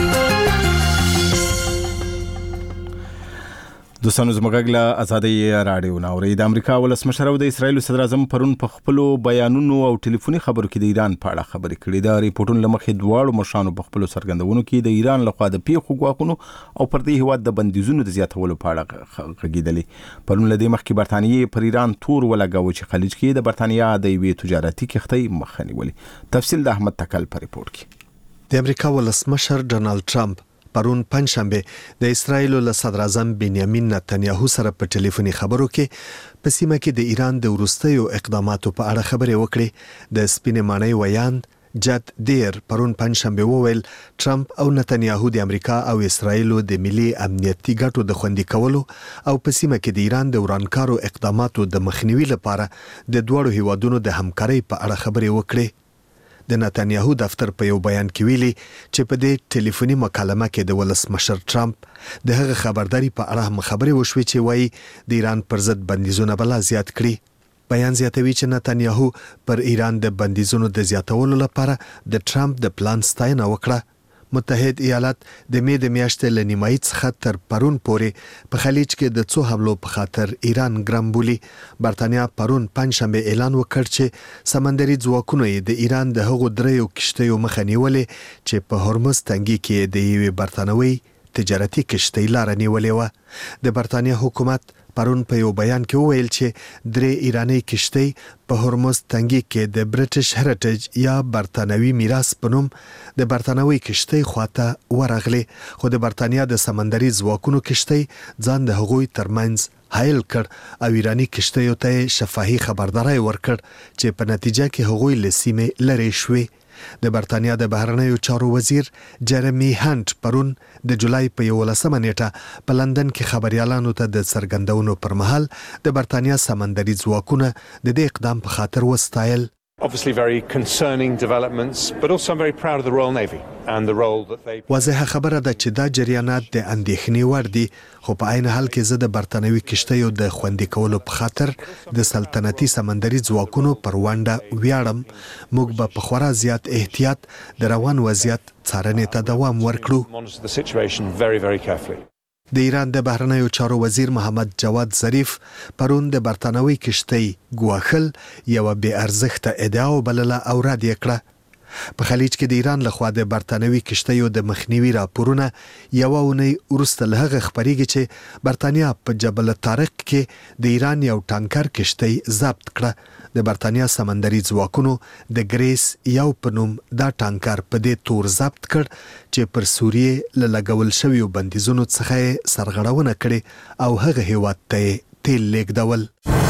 دوستانو زموږ له آزادي راډیو ناوړي د امریکا ولسمشر او د اسرایل صدر اعظم پرون په خپل بیانونو او ټلیفوني خبرو کې د ایران په اړه خبرې کړې. دا ریپورتونه لمخې دواړو مشرانو په خپل سرګندونو کې د ایران لخوا د پیښو غواخونو او پر دې هیواد د بندیزونو د زیاتولو په اړه غږیدلې. پرون له دې مخکې برتانیې پر ایران تور ولګاوه چې خلیج کې د برتانیا د یوې تجارتي کښتۍ مخه نیولې. تفصیل د احمد تکل په ریپورت کې. د امریکا ولسمشر ډونالد ټرمپ پرون پنځشنبه د اسرایل له صدر اعظم بنیامین نتنیاهو سره په ټلیفوني خبرو کې په سیمه کې د ایران د وروستیو اقداماتو په اړه خبرې وکړې. د سپینې ماڼۍ ویاند جد دیر پرون پنځشنبه وویل ټرمپ او نتنیاهو د امریکا او اسرایل د ملي امنیتي ګټو د خوندي کولو او په سیمه کې د ایران د ورانکارو اقداماتو د مخنیوي لپاره د دوړو هیوادونو د همکارۍ په اړه خبرې وکړې. د نتنیاهو دفتر په یو بیان کې ویلي چې په دې ټلیفوني مکالمه کې د ولسمشر ټرمپ د هغه خبرداري په اړه هم خبرې وشوې چې وایي د ایران پر ضد بندیزونه بلا زیات کړي. بیان زیاتوي چې نتنیاهو پر ایران د بندیزونو د زیاتولو لپاره د ټرمپ د پلان ستاینه وکړه. متحد ایالات د مې د میاشتې له نیمایي څخه تر پرون پورې په خلیج کې د څو حملو په خاطر ایران ګرم بولي. برتانیا پرون پنځشنبه اعلان وکړ چې سمندري ځواکونو یې د ایران د هغو دریو کښتیو مخه نیولې چې په هرمز تنګي کې د یوې برتانوي تجارتي کښتۍ لاره نیولې وه. د برتانیا حکومت پرون په یو بیان کې وویل چې درې ایراني کښتۍ په هرمز تنګي کې د برټش هریټیج یا برتانوي میراث په نوم د برتانوي کښتۍ خواته ورغلې، خو د برتانیا د سمندري ځواکونو کښتۍ ځان د هغوی ترمنځ حایل کړ او ایراني کښتیو ته شفاهي خبرداری ورکړ چې په نتیجه کې هغوی له سیمې لرې شوې. د برتانیا د بهرنیو چارو وزیر جرمی هانټ پرون د جولای په یولسمه نیټه په لندن کې خبريالانو ته د څرګندونو پر مهال د برتانیا سمندري ځواکونه د دې اقدام په خاطر وستایل. Obviously very concerning developments, but also I'm very proud of the Royal Navy and the role that they واضحه خبره ده چې دا جریانات د اندېښنې وړ دي، خو په عین حال کې زه د برتانوي کشتیو د خوندي کولو په خاطر د سلطنتي سمندري ځواکونو پر ونډه ویاړم. موږ به په خورا زیات احتیاط د روان وضعیت څارنې ته دوام ورکړو. monitor the situation very very carefully. د ایران د بهرنیو چارو وزیر محمد جواد ظریف پرون د برتانوي کشتۍ ګواښل یوه بې ارزښته ادعا وبلله او رد یې کړه. په خلیج کې د ایران لخوا د برتانوي کشتیو د مخنیوي راپورونه یوه اونۍ وروسته له هغه خپریږي چې برتانیا په جبل طارق کې د ایران یو ټانکر کشتۍ ضبط کړه. د برتانیا سمندري ځواکونو د ګریس یو په نوم دا ټانکر په دې تور ضبط کړ چې پر سوریې له لګول شویو بندیزونو څخه یې سرغړونه کړې او هغه هیواد ته یې تیل لیږدول.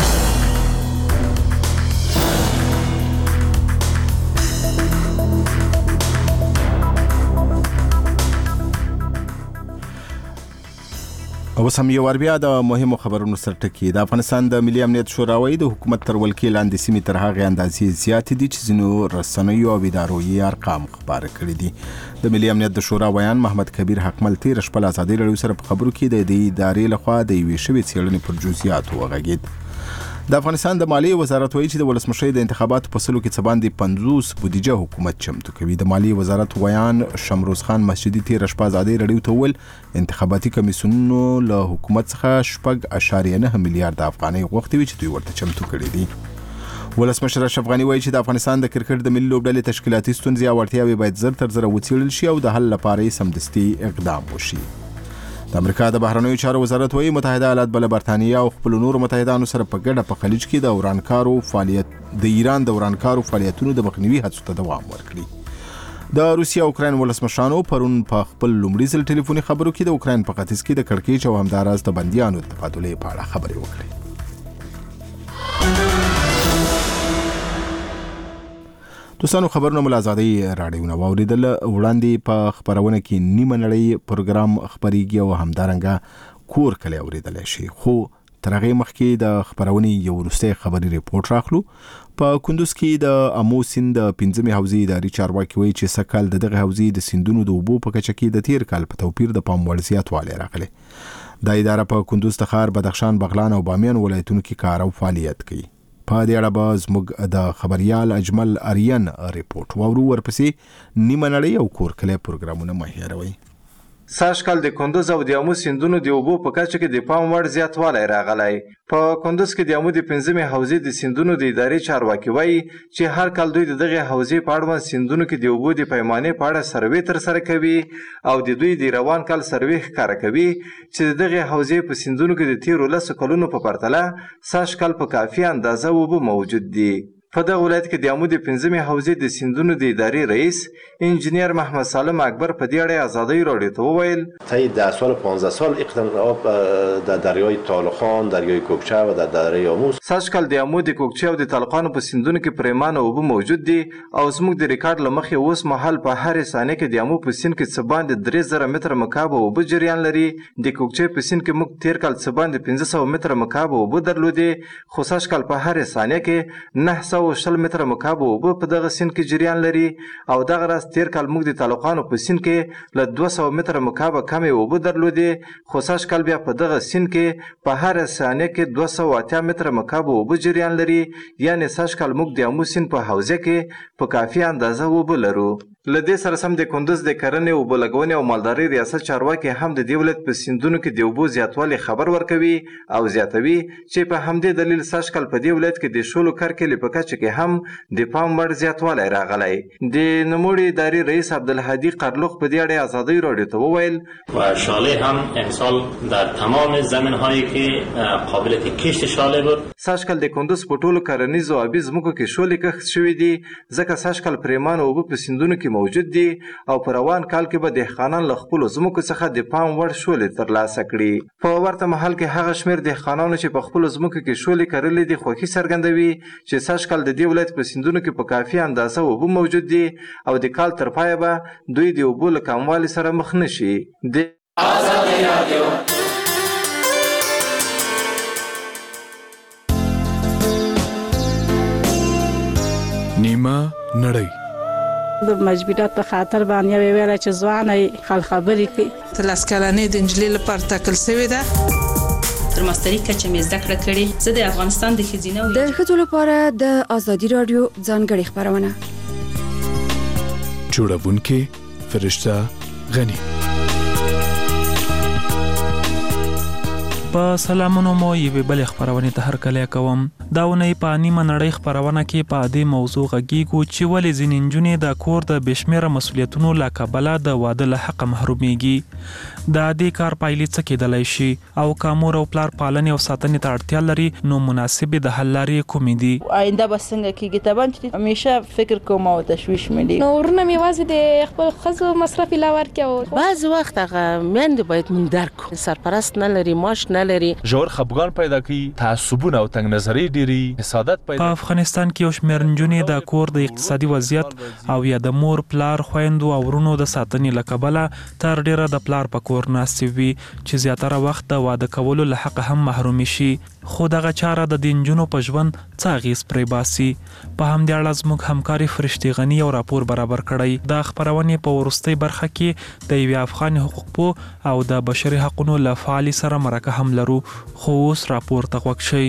اوس هم یو ور بیا د مهمو خبرونو سرټکی. د افغانستان د ملي امنیت شوراوی د حکومت تر ولکې لاندې سیمې تر هغې اندازې زیاتې دي چې ځینو رسنیو او ادارو یې ارقام خپاره کړي دي. د ملي امنیت د شورا ویان محمد کبیر حکمل تېره شپه له ازادۍ راډیو سره په خبرو کې د دې ادارې لخوا د یوې شوې څېړنې پر جزئیاتو وغږېد. د افغانستان د مالیې وزارت وایي چې د ولسمشرۍ د انتخاباتو په سلو کې څه باندې پنځوس بودیجه حکومت چمتو کوي. د مالیې وزارت ویان شمروز خان مسجدي تېره شپه ازادۍ راډیو ته وویل انتخاباتي کمیسیونونو له حکومت څخه شپږ اعشاریه نه میلیارډ افغانۍ غوښتې وي چې دوی ورته چمتو کړي دي. ولسمشر اشرف غني وایي چې د افغانستان د کرکټ د ملي لوبډلې تشکیلاتي ستونزې او اړتیاوې باید زر تر زره وڅېړل شي او د حل لپاره یې سمدستي اقدام وشي. د امریکا د بهرنیو چارو وزارت وایي متحده ایالات بل برتانیا او خپل نورو متحدانو سره په ګډه په خلیج کې د ورانکارو فعالیت د ایران د ورانکارو فعالیتونو د مخنیوي هڅو ته دوام ورکړي. د روسیا او اوکراین ولسمشرانو پرون په خپل لومړي ځل ټلیفوني خبرو کې د اوکراین په ختیځ کې د کړکېچ او همداراز د بندیانو د تبادلې په اړه خبرې وکړې. دوستانو خبرونه مو له ازادۍ راډیو نه واورېدل. وړاندې په خپرونه کې نیمه نړۍ پروګرام خپریږي او همدارنګه کور کلی اورېدلی شي، خو تر هغې مخکې د خپرونې یو وروستی خبري ریپورټ راخلو. په کندوز کې د امو سیند د پنځمې حوزې اداري چارواکي وایي چې سږ کال د دغه حوزې د سیندونو د اوبو په کچه کې د تیر کال په توپیر د پام وړ زیاتوالی راغلی. دا اداره په کندوز، تخار، بدخشان، بغلان او بامیان ولایتونو کې کار او فعالیت کوي. په دې اړه به زموږ د خبریال اجمل اریان ریپورټ واورو. ورپسې نیمه نړۍ او کور کلی پروګرامونه مه هېروئ. سږ کال د کندوز او د امو سیندونو د اوبو په کچه کې د پام وړ زیاتوالی راغلی. په کندوز کې د امو د پنځمې حوزې د سیندونو د ادارې چارواکي وایي چې هر کال دوی د دغې حوزې په اړوند سیندونو کې د اوبو د پیمانې په اړه سروې ترسره کوي او د دوی د روان کال سروې ښکاره کوي چې د دغې حوزې په سیندونو کې د تیرو لسو کلونو په پرتله سږ کال په کافي اندازه اوبه موجود دي. په دغه ولایت کې د امو د پنځمې حوزې د سیندونو د ادارې رئیس انجینیر محمد سالم اکبر په دې اړه ازادۍ راډیو ته وویل طی ده سال و پانزده سال اقدام آب در دریای طالقان، دریای کوکچه و در دریای امو سږ کال د امو د کوکچه او د طالقانو په سیندونو کې پریمانه اوبه موجود دي او زموږ د ریکارډ له مخې اوس مهال په هرې ثانیه کې د امو په سیند کې څه باندې درې زره متره مکعب اوبه جریان لري. د کوکچې په سیند کې موږ تیر کال څه باندې پنځه سوه متره مکعب اوبه درلودې، خو سږ کال په هرې ثانیه کې نهه سوه شل متره مکعب اوبه په دغه سیند کې جریان لري او دغه راز تیر کال موږ د طالقانو په سیند کې له دوه سوه متره مکعب کمې اوبه درلودې، خو سږ کال بیا په دغه سیند کې په هره ثانیه کې دوه سوه اتیا متره مکعب اوبه جریان لري. یعنې سږ کال موږ د امو سیند په حوزه کې په کافي اندازه اوبه لرو. له دې سره سم د کندوز د کرنې، اوبه لګونې او مالدارۍ ریاست چارواکي هم د دې ولایت په سیندونو کې د اوبو زیاتوالي خبر ورکوي او زیاتوي چې په همدې دلیل سږ کال په دې ولایت کې د شولو کرکلې په کچه کې هم د پام وړ زیاتوالی راغلی. د نوموړي ادارې رئیس عبدالهادي قرلوق په دې اړه ازادۍ راډیو ته وویل و شاله هم امسال در تمام زمین‌هایی که قابلیت کشت شاله بود. سږ کال د کندوز په ټولو کرنیزو آبي ځمکو کې شولې کښت شوي دي ځکه سږ کال پریمانه اوبه په سیندونو کې موجود دي او په روان کال کې به دهقانان له خپلو ځمکو څخه د پام وړ شولې ترلاسه کړي. په ورته مهال کې هغه شمېر دهقانانو چې په خپلو ځمکو کې شولې کرلې دي خوښي څرګندوي چې سږ کال د دې ولایت په سیندونو کې په کافي اندازه اوبه موجود دي او د کال تر پایه به دوی د اوبو له کموالي سره مخ نه شي. د ازادۍ راډیو نړۍ د مجبوریت په خاطر باندې ویل چې ځواني خل خبرې کوي تلاس کلنې د انجلۍ لپاره ټاکل شوې ده تر ماستري کچه مې زده کړه کړې زه د افغانستان د ښځینه د ښځو لپاره د ازادي رادیو ځانګړې خبرونه جوړونکې فرشته غنی. په سلامونو مو یوې بلې خبرونه ته هرکلی کوم. دا ونې په نیمه نړۍ خبرونه کې په دې موضوع غږیږو چې ولې ځینې نجونې د کور د بشمیره مسؤلیتونو له کبله د واده له حق محرومیږي. د دې کار پایلې څه کېدلی شي او که مور او پلار پالنې او ساتنې ته اړتیا لري نو مناسبې د حل لارې کومې دي؟ آینده به څنګه کېږي طبعا چې همیشه فکر کوم او تشویش مې دي. نو ورونه مې یوازې د خپل ښځو مصرف لا ورکوي. بعض وخت هغه میندې باید مونږ درک کړو. سرپرست نه لري، معاش نه لري، ژور خپګان پیدا کوي، تعصبونه او تنگ نظري ډېری، حسادت پیدا. په افغانستان کې یو شمېر نجونې د کور د اقتصادي وضعیت او یا د مور پلار خویندو او ورونو د ساتنې له کبله تر ډیره د پلار په کور ناستې وي چې زیاتره وخت د واده کولو له حق هم محرومي شي. خو دغه چاره د دې نجونو په ژوند څه اغېز پرې باسي؟ په همدې اړه زموږ همکاري فرشتې غني یو راپور برابر کړی. د خپرونې په وروستۍ برخه کې د یوې افغان حقوقپوه او د بشري حقونو له فعالي سره مرکه هم لرو. خو اوس راپور ته غوږ شئ.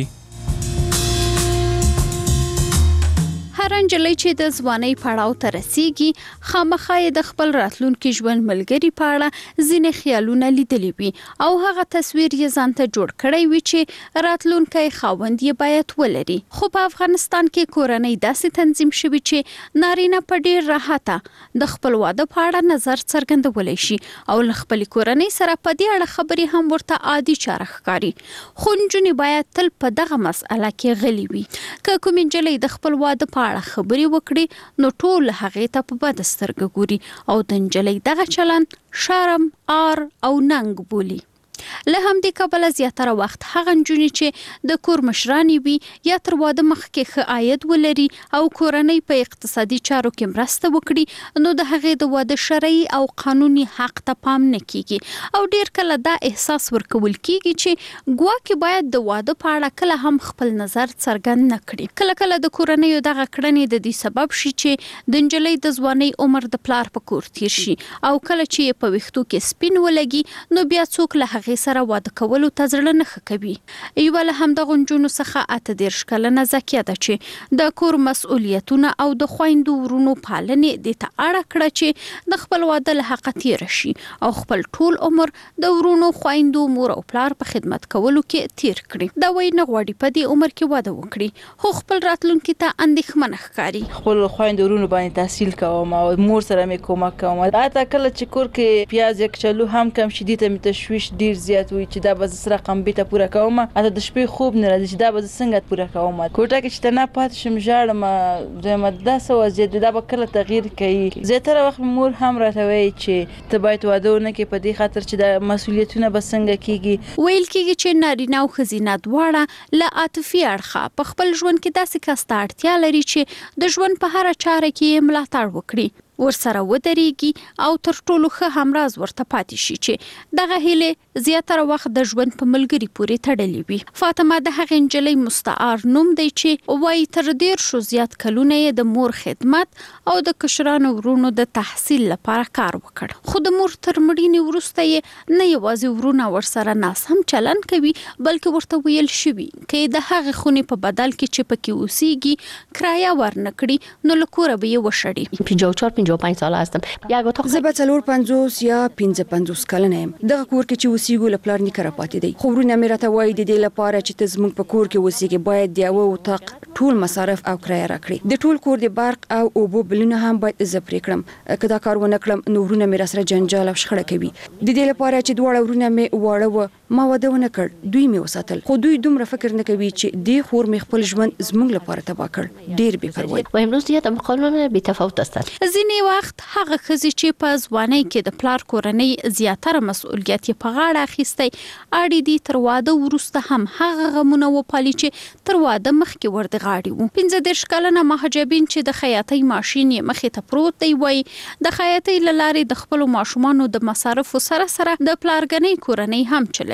هر نجلۍ چې د ځوانۍ پړاو ته رسیږي خامخا د خپل راتلونکي ژوند ملګري په اړه ځینې خیالونه لیدلي وي او هغه تصویر یې ځان ته جوړ کړی وي چې راتلونکی خاوند یې باید ولري. خو په افغانستان کې کورنۍ داسې تنظیم شوي چې نارینه په ډیر راحته د خپل واده په اړه نظر څرګندولی شي او له خپلې کورنۍ سره په دې اړه خبرې هم ورته عادي چاره ښکاري. خو نجونې باید تل په دغه مسئله کې غلي وي. که کومې نجلۍ د خپل واده په خبرې وکړي نو ټول هغه ته په بد سترګه ګوري او د نجلۍ دغه چلند شرم، آر او ننګ بولي. له همدې کبله زیاتره وخت هغه نجونې چې د کور مشرانې وي یا تر واده مخکې ښه عاید ولري او کورنۍ په اقتصادي چارو کې مرسته وکړي نو د هغې د واده شرعي او قانوني حق ته پام نه کیږي او ډیر کله دا احساس ورکول کیږي چې ګواکې باید د واده په اړه کله هم خپل نظر څرګند نه کړي. کله کله د کورنیو دغه کړنې د دې سبب شي چې د نجلۍ د ځوانۍ عمر د پلار په کور تیر شي او کله چې یې په ویښتو کې سپین ولګي نو بیا څوک له هغې سره واده کولو ته زړه نه ښه کوي. یوه له همدغو نجونو څخه اته دېرش کلنه زکیه ده چې د کور مسؤلیتونه او د خویندو ورونو پالنې دې ته اړه کړه چې د خپل واده له حقه تېره شي او خپل ټول عمر د ورونو، خویندو، مور او پلار په خدمت کولو کې تیر کړي. دا وایي نه غواړي په دې عمر کې واده وکړي خو خپل راتلونکي ته اندېښمنه ښکاري. خپل خویندو ورونو باندې تحصیل کوم او مور سره مې کومک کوم. حتی کله چې کور کې پیاز یک چلو هم کم شي دي ته مې تشویش ډیر زیات وي چې دا به سره قمبي ته پوره کوم. اته د شپې خوب نه راځي چې دا به څنګه پوره کوم. کوټه کې چې تنه پات شم ژاړم زما داسه وضعیت دا به کله تغییر کوي. زیاتره وخت مور هم راته وایي چې ته باید واده ونه کړې په دې خاطر چې د مسؤلیتونه به څنګه کیږي. ویل کیږي چې نارینه او ښځینه دواړه له عاطفي اړخه په خپل ژوند کې داسې کس ته اړتیا لري چې د ژوند په هره چاره کې ملاتړ وکړي، ورسره ودرېږي او تر ټولو ښه همراز ورته پاتې شي چې دغه هیلې زیاتره وخت د ژوند په ملګري پورې تړلې وي. فاطمه د هغې نجلۍ مستعار نوم دی چې وایي تر دېرشو زیات کلونه یې د مور خدمت او د کشرانو ورونو د تحصیل لپاره کار وکړ. خو د مور تر مړینې وروسته یې نه یوازې ورونه ورسره ناسم چلند کوي بلکې ورته ویل شوي که یې د هغې خونې په بدل کې چې پکې اوسیږي کرایه ورنه کړي نو له کوره به یې وشړي. پنځه پنځه کاله هستم. یک اتاق زه به څلور پنځوس یا پنځه پنځوس کلنه یم. دغه کور کې چې اوسېږو له پلار نیکه راپاتې دی. خو ورونه مې راته وایي د دې لپاره چې ته زموږ په کور کې اوسېږې باید د یوه اتاق ټول مصارف او کرایه راکړي. د ټول کور د برق او اوبو بلونه هم باید زه پرې کړم. که دا کار ونه کړم نو ورونه مې راسره جنجال او شخړه کوي. د دې لپاره چې دواړه ورونه مې واړه وه ما واده ونه کړ، دوی مې وساتل. خو دوی دومره فکر نه کوي چې دې خور مې خپل ژوند زموږ لپاره تباه کړ. ډېر بې پروا و امروز دیگه قانون بی‌تفاوت هستند. ځینې وخت هغه ښځې چې په ځوانۍ کې د پلار کورنۍ زیاتره مسؤلیت یې په غاړه اخیستی اړې دي تر واده وروسته هم هغه غمونه وپالي چې تر واده مخکې ور د غاړې وو. پنځه دېرش کلنه مهاجبین چې د خیاطۍ ماشین یې مخې ته پروت دی وایي د خیاطۍ له لارې د خپلو ماشومانو د مصارفو سره سره د پلارګنۍ کورنۍ هم چلوي.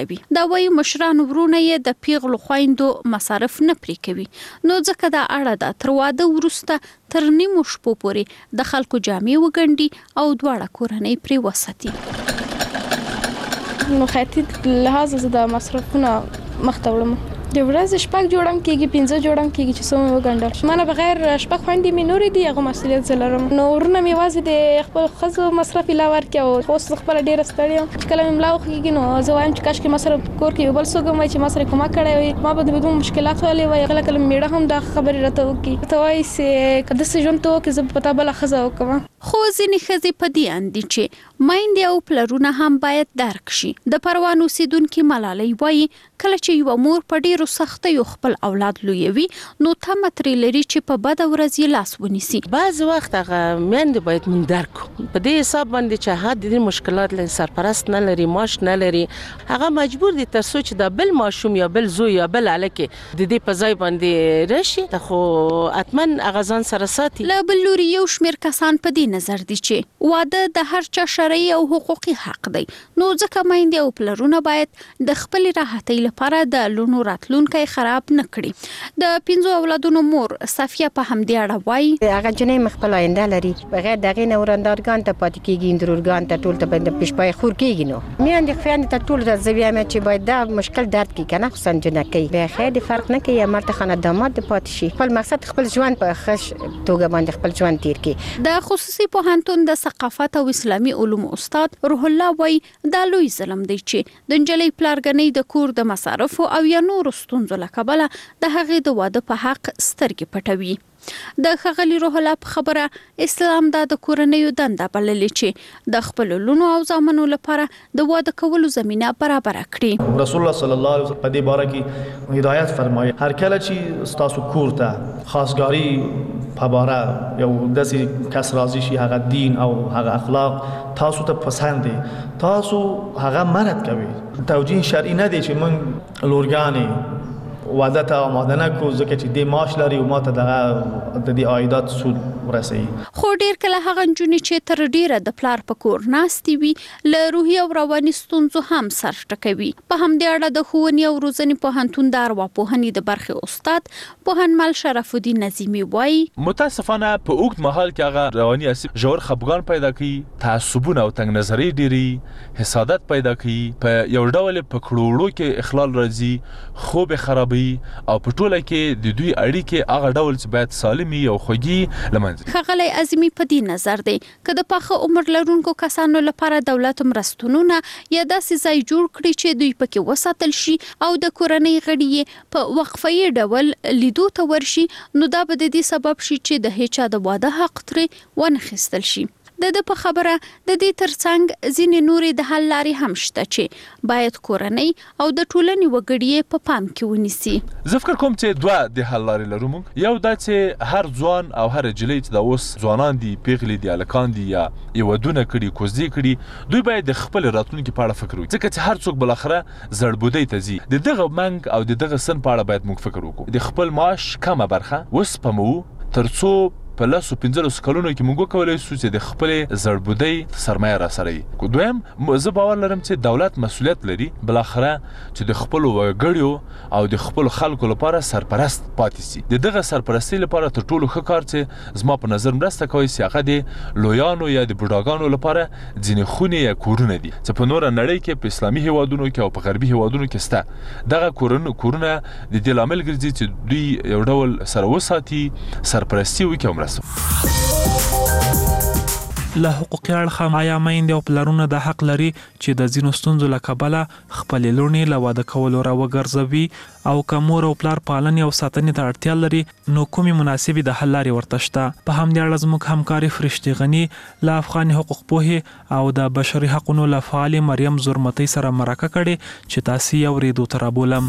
بدلوي. دا وایي مشران ورونه یې د پیغلو خویندو مصارف نه پرې کوي، نو ځکه دا اړه ده تر واده وروسته تر نیمو شپو پورې د خلکو جامې وګنډي او دواړه کورنۍ پرې وساتي. نو خاطر لحاظ زه د مصرفونه مخته وړم. د ورځې شپږ جوړم کېږي، پنځه جوړم کېږي چې څو مې وګنډل. مانه بغیر شپږ خویندې مې نورې دي، هغه مسؤلیت زه لرم. نو ورونه مې یوازې د خپل ښځو مصرف یې لا ورکړي او اوس زه خپله ډېره ستړې یم. چې کله مې ملا وخېږي نو زه وایم چې کاشکې ما سره کور کې یو بل څوک هم وای چې ما سره کومک کړی وي، ما به د بدون مشکلات ویلې وای. کله کله مېړه هم دا خبرې راته وکړي، ته وایي چې که داسې ژوند ته وکړې زه به په تا بله ښځه وکړم. خو ځینې ښځې په دې اند دي چې میندې او پلرونه هم باید درک شي. د پروان اوسېدونکې ملالۍ وایي کله چې یوه مور په ډېرو سختیو خپل اولاد لویوي نو تمه ترې لري چې په بده ورځ یې لاس ونیسي. بعض وخت هغه میندې باید مونږ درک کړو په دې حساب باندې چې هغه د دې مشکلات له سرپرست نه لري، معاش نه لري، هغه مجبور دي تر څو چې د بل ماشوم یا بل زوی یا بل هلکې د دې په ځای باندې راشي، خو حتما هغه ځان سره ساتي. له بل لوري یو شمېر کسان په دې نظر دي چې واده د هر چا شرعي او حقوقي حق دی، نو ځکه میندې او پلرونه باید د خپلې راحتۍ لپاره د لوڼو راتلونکی خراب نه کړي. د پنځو اولادونو مور صفیه په همدې اړه وایي هغه جنۍ خپل آینده لري، بغیر د هغې نه ورندارګان ته پاتې کېږي، اندرورګان ته ټول ته باید پیشپای خور کېږي. نو میندې خویندې ته ټول زه وایم چې باید دا مشکل درد کړي که نه، خصوصا جنکۍ بیا خیر د فرق نه کوي، یا مرته خانه داماد پاتې شي، خپل مقصد خپل ژوند په ښه توګه باندې خپل ژوند تیر کړي. د خصوصي پوهنتون د ثقافت او اسلامي علومو استاد روح الله وایي دا لوی ظلم دی چې د نجلۍ پلارګنۍ د کور د مصارفو او یا نورو ستونزو له کبله د هغې د واده په حق سترګې پټوي. د ښاغلي روح الله په خبره اسلام دا د کورنیو دنده بللې چې د خپلو لوڼو او زامنو لپاره د واده کولو زمینه برابره کړي. رسول الله صلی الله علیه وسلم په دې باره کې هدایت فرمایي هر کله چې ستاسو کور ته خاصګاري په باره یو داسې کس راځي چې هغه دین او هغه اخلاق تاسو ته پسند دی، تاسو هغه مرد کوي. توجیه شرعي نه دی چې موږ لورګانې واده ته آماده نکړو ځکه چې دې معاش لري او ما ته دغه د دې عایدات سود ورسوي. خو ډېر کله هغه نجونې چې تر ډېره د پلار په کور ناستې وي له روحي او رواني ستونزو هم سر ټکوي. په همدې اړه د ښوونې او روزنې پوهنتون د ارواپوهنې د برخې استاد پوهنمل شرف الدین نظیمي وایي متاسفانه په اوږد مهال کې هغه رواني اسیب ژور خپګان پیدا کوي، تعصبونه او تنګ نظري ډېري، حسادت پیدا کوي، په یو ډول په کړوړو کې اخلال راځي، خوب خرابوي او په ټوله کې د دوی اړیکې هغه ډول چې باید سالمي او خوږي لمنځه. ښاغلی عظیمي په دې نظر دی که د پاخه عمر لرونکو کسانو لپاره دولت مرستونونه یا داسې ځای جوړ کړي چې دوی پکې وساتل شي او د کورنۍ غړي یې په وقفه‌یي ډول لیدو ته ورشي، نو دا به د دې سبب شي چې د هیچا د واده حق ترې وانخیستل شي. د د په خبره د دې ترڅنګ ځینې نورې د حل لارې هم شته چې باید کورنۍ او د ټولنې وګړي په پام کې ونیسي. زه فکر کوم چې دوه د حل لارې لرو موږ. یو دا چې هر ځوان او هر جلۍ چې دا اوس ځوانان دي، پیغلې دي، هلکان دي یا یې ودونه کړي، کوزدې کړي، دوی باید د خپل راتلونکي په اړه فکر وکړي ځکه چې هر څوک بالاخره زړبودۍ ته ځي. د دغه منګ او د دغه سن په اړه باید موږ فکر وکړو. د خپل معاش کمه برخه وسپمو تر څو په لسو پنځلسو کلونو کې موږ وکولی شو چې د خپلې زړبودۍ سرمایه راسره وي. دویم زه باور لرم چې دولت مسؤلیت لري بالاخره چې د خپلو وګړیو او د خپلو خلکو لپاره سرپرست پاتې شي. د دغه سرپرستۍ لپاره تر ټولو ښه کار چې زما په نظر مرسته کوي چې هغه د لویانو یا د بوډاګانو لپاره ځینې خونې یا کورونه دي چې په نوره نړۍ کې په اسلامي هیوادونو کې او په غربي هیوادونو کې شته. دغه کورونه د دې لامل ګرځي چې دوی یو ډول سره وساتي، سرپرستي وکړي او له حقوقي اړخه آیا میندې او پلرونه د حق لري چې د ځینو ستونزو له کبله خپلې لوڼې له واده کولو راوګرځوي او که مور او پلار پالنې او ساتنې ته اړتیا لري نو کومې مناسبې د حل لارې ورته شته؟ په همدې اړه زموږ همکارې فرشتې غني له افغان حقوق پوهې او د بشري حقونو له فعالې مریم زرمتۍ سره مرکه کړې چې تاسې یې اورېدو ته رابولم.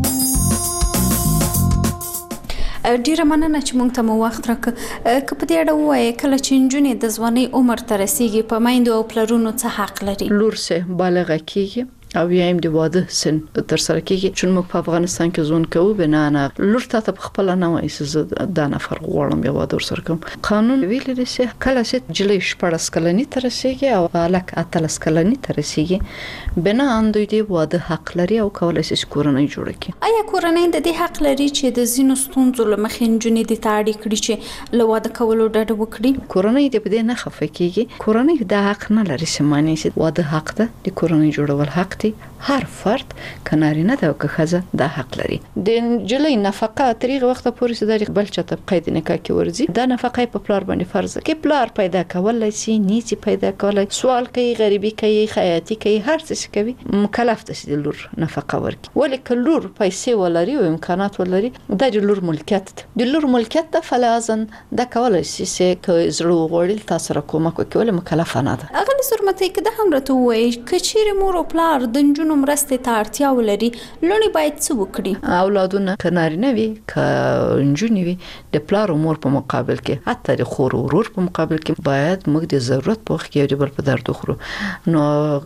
ډیره مننه چې موږ ته مو وخت راکړ. که په دې اړه ووایې کله چې نجونې د ځوانۍ عمر ته رسیږي په میندو او پلرونو څه حق لري؟ لور چې بالغه کیږي او یم د واده سن تر سره کیږي چې موږ په افغانستان کې ځون کوو بنا نه لور ته په خپل نه وایي چې دا نفر غواړم یو واده سره کوم قانون ویل دي چې کله چې جلې شپږ کلنی تر رسیږي او الک اتلس کلنی تر رسیږي بنا اندوی دی واده حق لري او کولای شي کورنۍ جوړ کړي. آیا کورنۍ د دې حق لري چې د زینو ستونزو لمخې نجونې د تاړي کړي چې له واده کولو ډډه وکړي؟ کورنۍ د بده نه خفه کیږي، کورنۍ د حق نه لري چې معنی چې واده حق ده، د کورنۍ جوړول حق دی. هر فرد کناري نه ده او که خزه د حق لري. د جلې نفقه تریغ وخت پورې د خپل چته قید نکاح کې ورزي د نفقه په پلار باندې فرض کې پلار پیدا کولای شي نیتی پیدا کولای سوال کوي غریبي کوي خیاطي کوي هر څه کوي مکلف ده چې لور نفقه ورکړي. ولې کلور پیسې ولري او امکانات ولري د لور ملکیت ده. د لور ملکیت د فلازن د کولای شي چې زړه وړل تاسو را کومه کوي مکلف نه ده. اغلی سرمته کې د هم راته وایي کچیر مور او پلار د نجونو مرسته ته اړتیا ولري لونی باید څه وکړي؟ اولادونه کناري نه وي ک نجونې وي د پلار او مور په مقابل کې حتی د خور او ورور په مقابل کې باید موږ د ضرورت په وخت کې یو بل په درد خورو. نو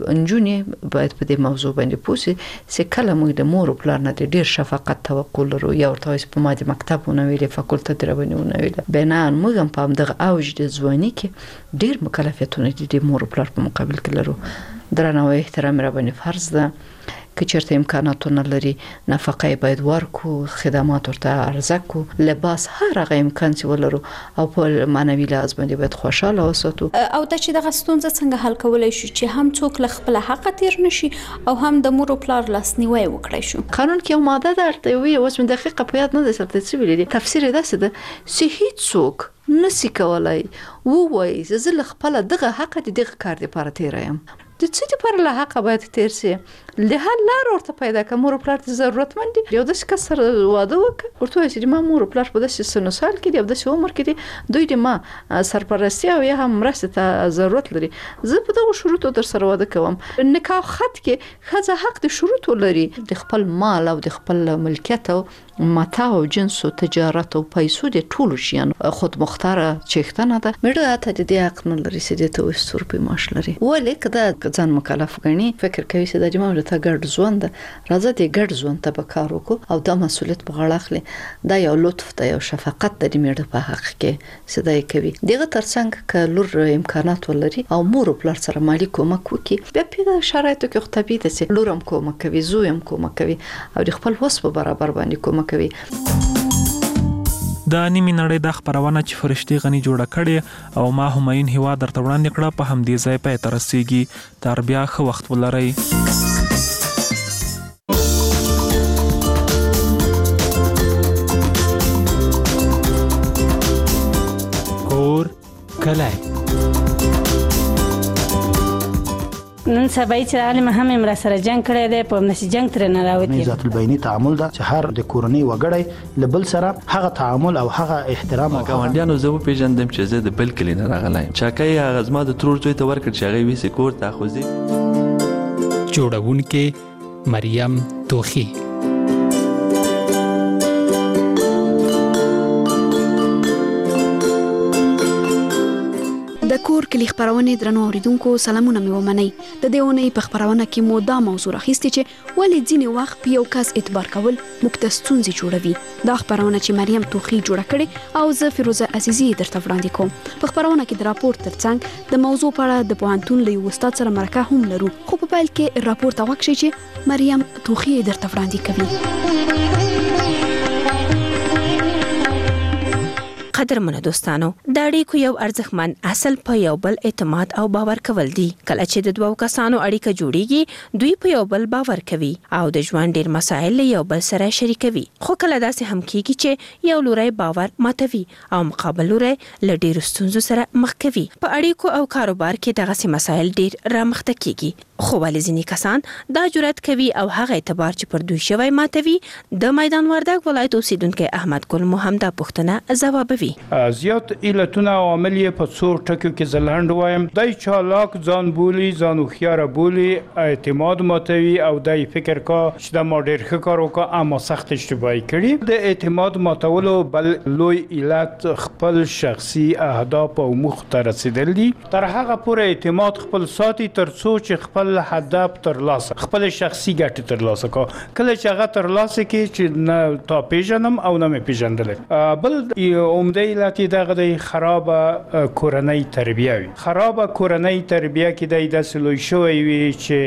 نجونې باید په دې موضوع باندې پوسي چې کله موږ د مور او پلار نه ډیر شفقت توقع لرو یا ورته په ماده مکتبونه ویلې فاکولټه درونه ویلې بنا موږ هم په دغه اوج د ځواني کې ډیر مکلفیتونه د مور او پلار په مقابل کې لرو. درناوی احترام را باندې فرض ده. که چیرته امکانات نه لري نفقه باید ورکو، خدمات ورته عرضه کو، لباس هر هغه امکان چې ولرو او په معنوي لحاظ باندې باید خوشاله وساتو. او د چې دغه ستونزه څنګه حل کولای شو چې هم څوک له خپل حق تیر نشي او هم د مور او پلار لاسنیوي وکړي شو؟ قانون کې یو ماده ده وی اوس من دقیقه په یاد نه ده سره څه ویلي تفسیر ده څه ده چې هیڅ څوک نسی کولای ووایي چې زه خپل دغه حق دغه کار لپاره تیرایم. د څه لپاره له حق باید تیر سي له هر لار ورته پیدا کوم مور پلار ته ضرورتمند یو د څه کسر واده وکړ ورته وایي چې ما مور پلار په داسې سن سال کې دی او داسې عمر کې دی دوی د ما سرپرستی او یا هم مرسته ته ضرورت لري. زه په دغه شروطو در سره واده کوم. نکاح خط کې خزه حق د شروطو لري د خپل مال او د خپل ملکیت او متاع او جنس او تجارت او پیسو د ټولو شیان خود مختاره چښتنه ده. مړه ته د دې حق نه لري چې د تو ستور په معاش لري. ولې کدا ځان مکلف غني فکر کوي چې د جماعت ته ګډ ژوند راځي د ګډ ژوند ته به کار وکړو او د مسولیت په غاړه اخلي. دا یو لطف دی یو شفقت د میړه په حق کې صدای کوي. دغه ترڅنګ ک لور امکانات ولري او مور او پلار سره مالی کومک وکړي بیا په شرایطو کې خطبي ده چې لورم کومک کوي زویم کومک کوي او د خپل وس په برابر باندې کومک کوي. د نیمه نړۍ د خبرونه چې فرشتي غني جوړه کړي او ما هماین هوا درته وړاندې کړه په همدې ځای په ترسيږي تر بیا خو وخت ولري. کور کلای نن سبا چې عالم هم امر سره جنگ کړی دی په نشي جنگ تر نه راوتی. ذات البینی تعامل دا چې هر د کورنۍ وګړی لبل سره هغه تعامل او هغه احترام او ګاونډیانو زه په پیژندم چې زه د بل کلی نه راغلایم. چاکای هغه زما د ترور زوی ته ورکړ چې هغه ویسه کور ته خوځي. جوړونکې مریم توخی. د کور کلی خبرونه درنو اوریدونکو سلامونه مې ومنئ. د دې ونې په خبرونه کې مو دا موضوع راخیستې چې ولې ځینې وخت په یو کس اعتبار کول موږ ته ستونزې جوړوي. دا خبرونه چې مریم توخی جوړه کړې او زه فیروزه عزیزی درته وړاندې کوم. په خبرونه کې د راپور ترڅنګ د موضوع په اړه د پوهنتون له یو استاد سره مرکه هم لرو خو په پیل کې راپور ته وکړئ چې مریم توخی درته وړاندې کوي. قدرمنو دوستانو د اړیکو یو ارزښتمن اصل په یو بل اعتماد او باور کول دي. کله چې د دوو کسانو اړیکه جوړیږي دوی په یو بل باور کوي او د ژوند ډیر مسایل یو بل سره شریکوي. خو کله داسې هم کیږي چې یو لوري باور ماتوي او مقابل لوري له ډیر ستونزو سره مخ کوي. په اړیکو او کاروبار کې دغه مسایل ډیر رامخته کیږي. خو ولې ځینې کسان دا جرأت کوي او هغه اعتبار چې پر دوی شوی ماتوي. د میدان وردګ ولایت اوسیدونکو احمد ګل مو هم دا پوښتنه ځوابوي. کوي. زیات علتونه او عوامل یې په څو ټکو کې زلهند وایم. دای چالاک ځان بولی، ځان هوښیار بولی، اعتماد ماتوي او دای فکر کا چې دا ما ډېر ښه کار وکړ اما سخت اشتباهي کړي. د اعتماد ماتولو بل لوی علت خپل شخصي اهداف او موخ ته رسیدل دي. تر هغه پورې اعتماد خپل ساتي تر څو چې خپل هدف ترلاسه خپل شخصي ګټه ترلاسه کا. کله چې هغه ترلاسه کې چې نه تا پیژنم او نه مې پیژندل. بل عمده علت دغه د خراب کورنۍ تربیه وي. خراب کورنۍ تربیه کې د داسې لوی شوی وي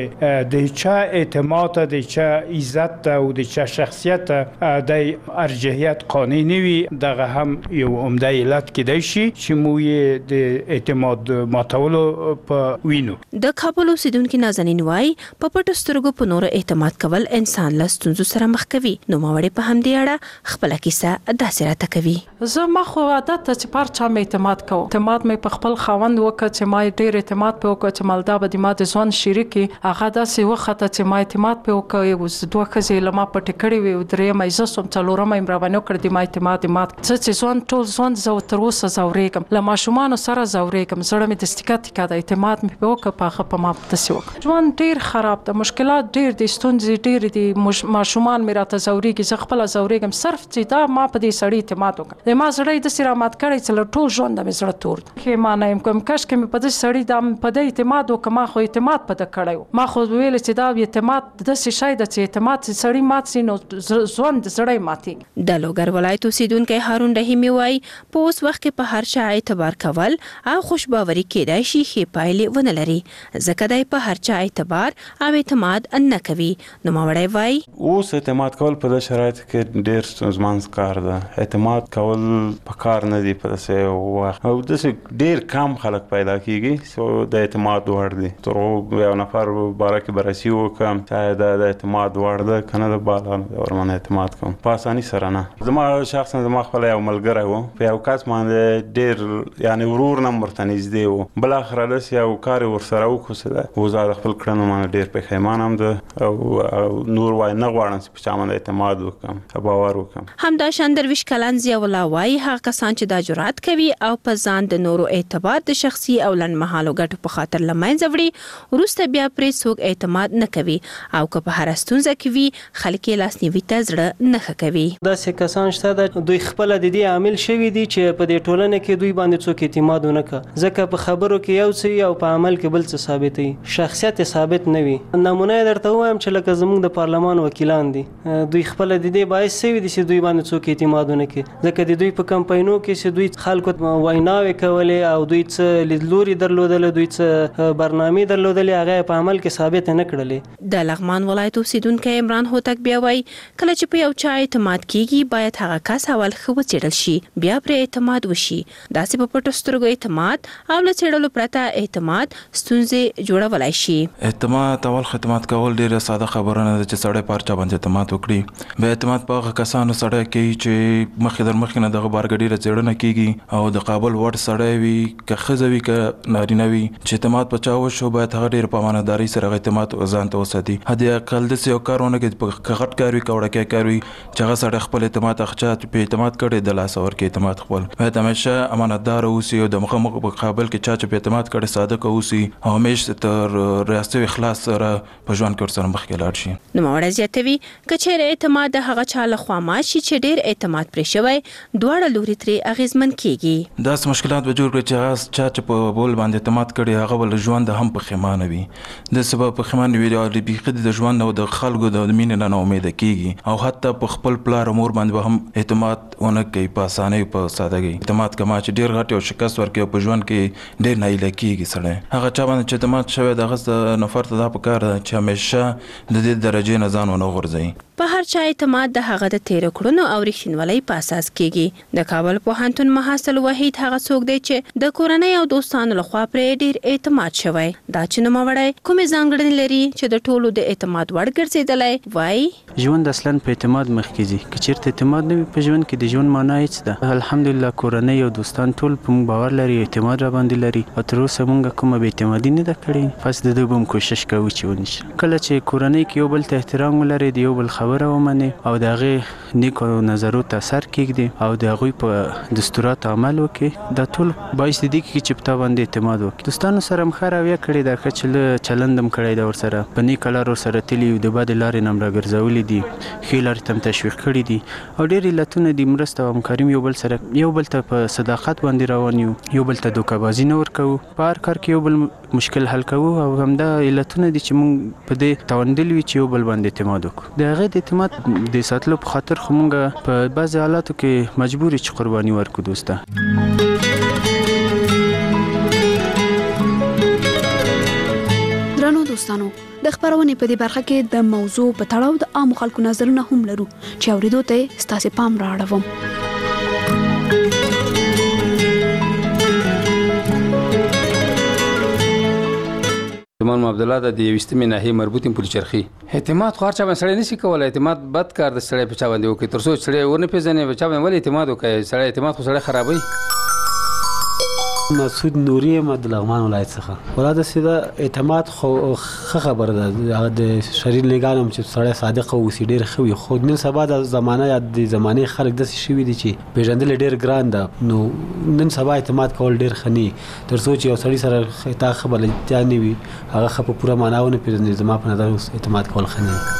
چې د چا اعتماد، د چا عزت او د چا شخصیت د ارجحیت قانع نه وي. دغه هم یو عمده علت کېدای شي چې موږ د اعتماد ماتولو په وینو. د کابل اوسیدونکو نازنین وای په پټو سترګو په نور اعتماد کول انسان له ستونزو سره مخ کوي. نو ماوړې په همدې اړه خپل کیسه داسې راته کوي. زه ما خو عادت ته چې پر چا مې اعتماد کوم. اعتماد مې په خپل خاوند وکړ چې ما ډېر اعتماد په وکړ چې مالدا به د ما د ځوان شریکي هغه داسې وخت چې ما اعتماد په وکړ. یو دوه ښځې له ما پټې کړې وې او درېیمه یې زه سوم، څلورمه یې راباندې وکړ د ما اعتماد مات. زه چې ځوان ټول ځوان زه تر اوسه ځورېږم، له ماشومانو سره ځورېږم، زړه مې دستیکه تیکه ده. اعتماد مې په وکړ په هغه په ما داسې وکړ. ژوند ډېر خراب ده، مشکلات ډېر دي، ستونزې ډېرې دي، ماشومان مې راته ځورېږي، زه خپله ځورېږم. صرف چې دا ما په دې سړي اعتماد وکړ، د ما زړه یې داسې رامات کړی چې له ټول ژونده مې زړه تور دی. پښیمانه یم، کوم کاشکې مې په داسې سړي دا په دې اعتماد وکړ. ما خو اعتماد په ده کړی و. ما خو ویل چې دا اعتماد داسې شی ده چې اعتماد چې سړي مات سي نو ژوند زړه یې ماتېږي. د لوګر ولایت اوسیدونکی هارون رحیمي وایي په اوس وخت کې په هر چا اعتبار کول او خوشباوري کېدای شي ښې پایلې ونه لري، ځکه دی په هر چا اعتبار او اعتماد نه کوي. نوموړی وایي اوس اعتماد کول په دې شرایطو کې ډېر ستونزمن کار ده. اعتماد کول په کار نه دی په داسې وخت او داسې ډېر کم خلک پیدا کېږي چې د اعتماد وړ دي. تر یو نفر باره کې بررسي وکړم چې دا د اعتماد وړ ده که نه، د بالا نه ورمنه اعتماد کوم په اساني سره نه. زما شخصا زما خپل یو ملګری و، په یو کس باندې ډېر یعنې ورور نه ورته نږدې و. بالاخره داسې یو کار یې ورسره وکړو چې ده اوس د خپل کړنو باندې ډېر پښیمان هم ده او نور وایي نه غواړم چې په چا باندې اعتماد وکړم، باور وکړم. همداشان درویش کلن ضیاءالله وایي هغه کسان چې دا جرأت کوي او په ځان د نورو اعتبار د شخصي او لنډمهالو ګټو په خاطر له منځه وړي، وروسته بیا پرې څوک اعتماد نه کوي او که په هره ستونزه کې وي خلک یې لاسنیوي ته زړه نه ښه کوي. داسې کسان شته ده دوی خپله د دې عامل شوي دي چې په دې ټولنه کې دوی باندې څوک اعتماد ونه کړه، ځکه په خبرو کې یو څه وي او په عمل کې بل څه ثابتوي، شخصیت یې ثابت نه وي. نمونه یې درته ووایم چې لکه زموږ د پارلمان وکیلان دي، دوی خپله د دې باعث شوي دي چې دوی باندې څوک اعتماد ونه کړي، ځکه د دوی په کمپاینو کې چې دوی خلکو ویناوې کولې او دوی څه لیدلوري درلودله، دوی څه برنامې درلودلې، هغه په عمل کې ثابت نه کړلې. د لغمان ولایت اوسیدونکی عمران هوتک بیا وایي کله چې په یو چا اعتماد کیږي باید هغه کس اول ښه وڅېړل شي، بیا پرې اعتماد وشي. داسې په پټو سترګو اعتماد او له څېړلو پرته اعتماد ستونزې جوړولی شي. اعتماد اول خدمات کول ډېره ساده خبره نه ده چې سړی په هر چا باندې اعتماد وکړي. بیا اعتماد په هغه کسانو سړی کوي چې مخکې در مخکې نه دغه بارګه ډېره څېړنه کېږي او د قابل وړ سړی وي، که ښځه وي که نارینه وي، چې اعتماد په چا وشو باید هغه ډېر په امانتدارۍ سره هغه اعتماد ځان ته وساتي. حد اقل داسې یو کار ونه کړي که غټ کار وي که وړکی کار وي چې هغه سړی خپل اعتماد هغه چا په اعتماد کړی د لاسه ورکړي اعتماد خپل. باید همیشه امانتدار اوسي او د مخامخ په مقابل کې چا چې په اعتماد کړی صادق اوسي او همیشه تر ریاست او اخلاص سره په ژوند کې ورسره مخکې لاړ شي. نوموړی زیاتوي که چیرې اعتماد د هغه چا لخوا مات شي چې ډېر اعتماد پرې شوی، دواړه لوري ترې اغېزمن کېږي. داسې مشکلات به جوړ کړي چې هغه چا چې په بول باندې اعتماد کړی هغه به له ژونده هم پښیمانه وي، داسې به پښیمانه وي او بیخي د ژوند او د خلکو د مینې نه ناامیده کېږي او حتی په خپل پلار او مور باندې به هم اعتماد ونه کوي په اسانۍ په سادګۍ. اعتماد کما چې ډېر غټ یو شکست ورکوي او په ژوند کې ډېر ناهیله کېږي سړی. هغه چا باندې چې اعتماد شوی د هغه نفر ته دا پکار ده چې همیشه د دې درجې نه ځان ونه غورځوي. په هر چا اعتماد د هغه د تیرو کړنو او رښتینولۍ په اساس کېږي. د کابل پوهنتون محصل وحید هغه څوک دی چې د کورنۍ او دوستانو لخوا پرې ډېر اعتماد شوی. دا چې نوموړی کومې ځانګړنې لري چې د ټولو د اعتماد وړ ګرځېدلی وایي ژوند اصلا په اعتماد مخکې ځي. که چېرته اعتماد نه وي په ژوند کې د ژوند معنا هېڅ ده. الحمدلله کورنۍ او دوستان ټول په موږ باور لري، اعتماد را باندې لري او تر اوسه موږ کومه بې اعتمادي نه ده کړې. پس د دوی به هم کوشش کوو چې ونشي. کله چې کورنۍ کې یو بل ته احترام ولري، د یو بل خبره ومني او د هغې نیکو نظرو ته سر کېږدي او د هغوی په په دستورات عمل وکړي دا ټول باعث دي کې چې په تا باندې اعتماد وکړي. دوستانو سره هم ښه راویه کړې ده، ښه چل چلند هم کړی ده ورسره، په نیکه لار ورسره تلي د بدې لارې نه هم راګرځولي دي، ښې لارې ته هم تشویق کړي دي او ډېر علتونه دي مرسته او همکاري یو بل سره یو بل ته په صداقت باندې روان یو، یو بل ته دوکهبازي نه ورکوو، په هر کار کې یو بل مشکل حل کوو او همدا علتونه دي چې موږ په دې توانېدلي وي چې یو بل باندې اعتماد وکړو. د هغې د اعتماد د ساتلو په خاطر خو موږ په بعضې حالاتو کې مجبور یو چې قرباني ورکړو. دوسته درنو دوستانو، د خبرونې په دې برخه کې د موضوع په تړاو د عامو خلکو نظرونه هم لرو چې اورېدو ته ستاسې پام رااړوم. زمان عبدالله د یویشتمې ناحیې مربوطې پل چرخي. اعتماد خو هر چا باندې سړی نشي کولی، اعتماد بد کار د سړی په چا باندې وکړي تر څو سړی ونه پېژني په چا باندې ولې اعتماد وکړي. سړی اعتماد خو سړی خرابوي. مسعود نوري یم د لغمان ولایت څخه. ولاده سیده اعتماد خو ښه خبره ده، هغه د شریر نګان هم چې سړی صادق اوسي ډېر ښه وي، خو نن سبا د زمانه یا د زمانې خلک داسې شوي دي چې پېژندل یې ډېر ګران ده. نو نن سبا اعتماد کول ډېر ښه نه، تر څو چې یو سړي سره تا ښه بلدتیا نه وي، هغه ښه په پوره معنا ونه پېژني. زما په نظر اعتماد کول ښه نه.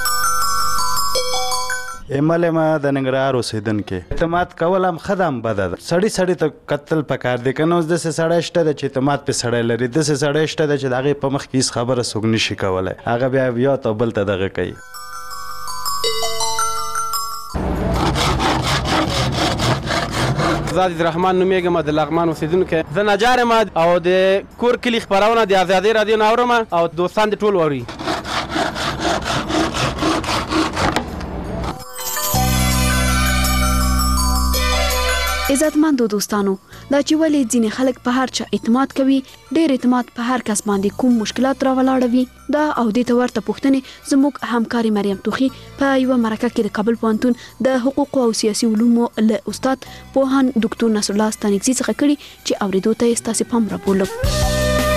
ایمل ما د ننګرهار اوسیدونکی، اعتماد کول هم ښه ده هم بده ده. سړي سړي ته کتل پکار دی، که نه اوس داسې سړی شته ده چې اعتماد پې سړی لري، داسې سړی شته ده چې د هغې په مخ کې هېڅ خبره څوک نشي کولی، هغه بیا یو ته بل ته دغه کوي. زه عزیزرحمن نومېږم، د لغمان اوسېدونکی. زه نجار یم او د کور کلي خپرونه د ازادۍ راډیو نه اورم او دوستان دې ټول واوري. عزتمندو دوستانو، دا چې ولې ځینې خلک په هر چا اعتماد کوي، ډېر اعتماد په هر کس باندې کوم مشکلات راولاړوي، دا او دې ته ورته پوښتنې زموږ همکاري مریم توخي په یوه مرکه کې د کابل پوهنتون د حقوقو او سیاسي علومو له استاد پوهاند ډاکټر نصر الله ستانکزي څخه کړي چې اورېدو ته یې ستاسې پام رابولم.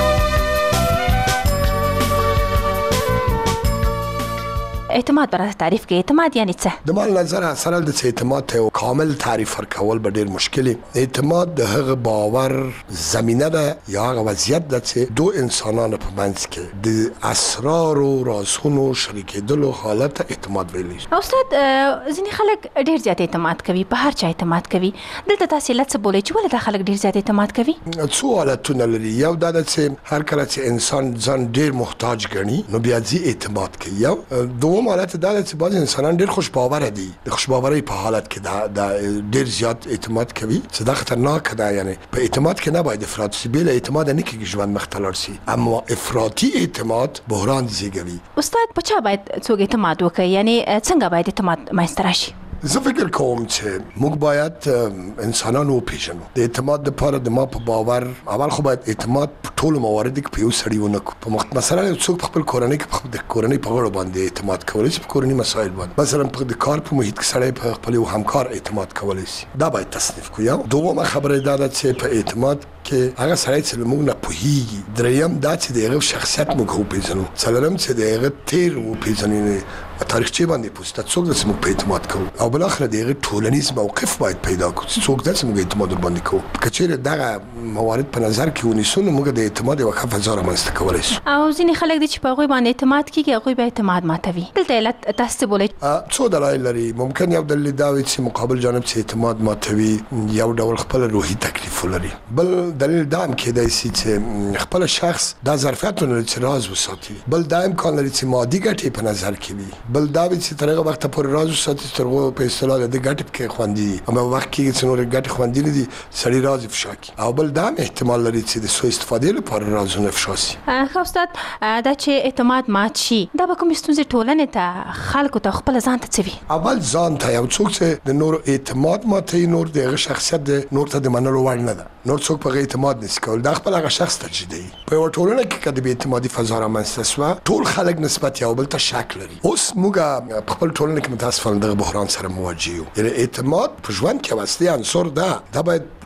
اعتماد برای تعریف کې اعتماد یعنی څه؟ د مال نظر سره د اعتماد ته کامل تعریف ورکول به ډیر مشکل. اعتماد د هغه باور زمینه ده یا هغه وضعیت ده چې دو انسانانو په منځ کې د اسرار او رازونو شریکېدلو حالت اعتماد ویل شي. استاد ځینې خلک ډیر زیات اعتماد کوي، په هر چا اعتماد کوي، دلته تاسو لږ څه بولئ چې ولې دا خلک ډیر زیات اعتماد کوي؟ څو حالتونه لري. یو دا ده چې هر کله چې انسان ځان ډیر محتاج ګڼي نو بیا ځي اعتماد کوي. یو دوم حالت دا چې بعض انسانان ډیر خوش باوره دي، د خوش باورۍ په حالت کې دا, دا ډیر زیات اعتماد کوي چې دا خطرناک ده. یعنی په اعتماد کې نه باید افراط شي، بل اعتماد نه کېږي ژوند مخ ته لاړ شي، اما افراطي اعتماد بحران زیږوي. استاد په چا باید څوک اعتماد وکړي، یعنی څنګه باید اعتماد منځته راشي؟ زه فکر کوم چې موږ باید انسانانو وپېژنو. د اعتماد لپاره د ما په باور اول خو باید اعتماد په ټولو مواردو کې په یو سړي ونه کړو. په مثلا څوک په خپل کورنۍ کې د کورنۍ په غړو باندې اعتماد کولی شي، په کورنۍ مسایل باندې مثلا په د کار په محیط کې سړی په خپل یو همکار اعتماد کولی شي. دا باید تصنیف کړو. یو دومه خبره دا ده چې په اعتماد کې هغه سړی چې موږ نه پوهیږي. دریم دا چې د هغه شخصیت موږ وپېژنو. څلورم چې د هغه تیر وپېژنو، تاریخچه باندې پوسټ څوک د سمو په اعتماد کوو او بل اخر دغه ټولنیز موقف باید پیدا کړو څوک د سمو اعتماد باندې کوو. کچېره دغه موارد په نظر کې ونیسو نو موږ د اعتماد یو ښه فضا رامنځته کولی شو. او ځینې خلک دي چې په هغوی باندې اعتماد کېږي، هغوی به اعتماد ماتوي. دلته علت تاسو څه بولئ؟ څو دلایل لري. ممکن یو دلیل دا وي چې مقابل جانب چې اعتماد ماتوي یو ډول خپل روحي تکلیف ولري. بل دلیل دا هم کېدای شي چې خپل شخص دا ظرفیت لري چې راز وساتي. بل دا امکان لري چې مادي ګټې په نظر کې وي. بل دا وي چې هغه وخت پورې راز وساتي تر هغه په اصطلاح د ګټې کې خوندي دي، اما وخت کې چې نور ګټې خوندي نه دي سړی راز افشا کوي. او بل دا احتمال لري چې د سوء استفادې لپاره رازونه افشا شي. ښه استاد، دا چې اعتماد مات شي دا به کومې ستونزې ټولنې ته خلکو ته خپله ځان ته څه وي؟ اول ځان ته یو څوک چې د نورو اعتماد ماتوي، نور د هغه شخصیت د نور ته د منلو وړ نه ده، نور څوک په هغه اعتماد نشي کولی. دا خپل هغه شخص تجدي په یوه ټولنه کې که د بې اعتمادي فضا رامنځته شوه ټول خلک نسبت یو بل ته شک لري. اوس موږ په خپل ټولنه کې متاسفانه دغه بحران سره مواجه یو. یعنې اعتماد په ژوند کې یو اصلي عنصر ده، دا باید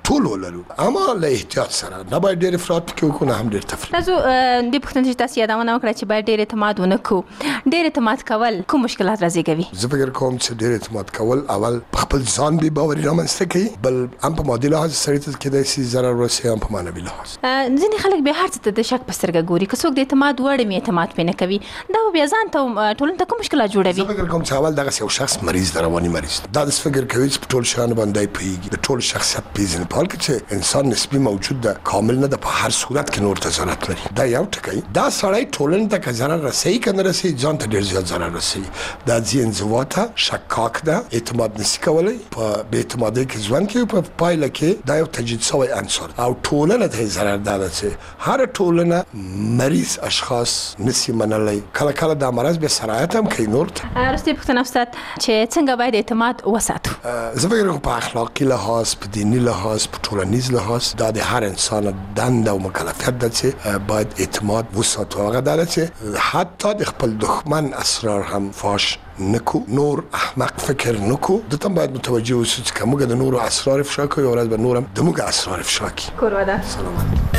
ټول ولرو اما له احتیاط سره نه باید ډېر افراط پکې وکړو نه هم ډېر تفریط. تاسو د پوښتنې چې تاسو یادونه وکړه چې باید ډېر اعتماد ونه کړو ډېر اعتماد کول کوم مشکلات راځي؟ زه فکر کوم چې ډېر اعتماد کول اول په خپل ځان بې باوري رامنځته کوي، بل هم په مادي لحاظ سړي ته کېدای شي ضرر ورسوي، هم په معنوي لحاظ. ځینې خلک بیا هر څه ته د شک په سترګه ګوري، که څوک د اعتماد وړ مې اعتماد پې نه کوي دا به بیا ځان ته ټولنې ته کوم مشکلات جوړوي؟ زه فکر کوم چې اول دغسې یو شخص مریض ده، رواني مریض ده، دا داسې فکر کوي چې په ټولو شیانو باندې دی پوهېږي، د ټول شخصیت پېژني، په حال کې چې انسان نسبي موجود ده، کامل نه ده، په هر صورت کې نور ته ضرورت لري. دا یو ټکی. دا سړی ټولنې ته که ضرر رسوي که نه رسوي ځان ته ډېر زیات ضرر رسوي. دا ځي انزوا ته، شکاک ده، اعتماد نشي کولی، په بې اعتمادۍ کې ژوند کوي، په پایله کې دا یو تجدید شوی عنصر او ټولنه ته یې ضرر دا ده چې هره ټولنه مریض اشخاص نشي منلی، کله کله دا مرض بیا سرایت هم کوي نور ته. وروستۍ پوښتنه استاد چې څنګه باید اعتماد وساتو؟ زه فکر کوم په اخلاقي لحاظ، په دیني لحاظ، په ټولنیز لحاظ دا د هر انسان دنده او مکلفیت ده چې باید اعتماد وساتو. هغه دا ده چې حتی د خپل دښمن اسرار هم فاش نکو، نور احمق فکر نکو. دته باید متوجه اوسو چې که موږ د نورو اسرار افشا کوو یو ورځ به نور هم د موږ اسرار افشا کړي. کور وده. سلامت.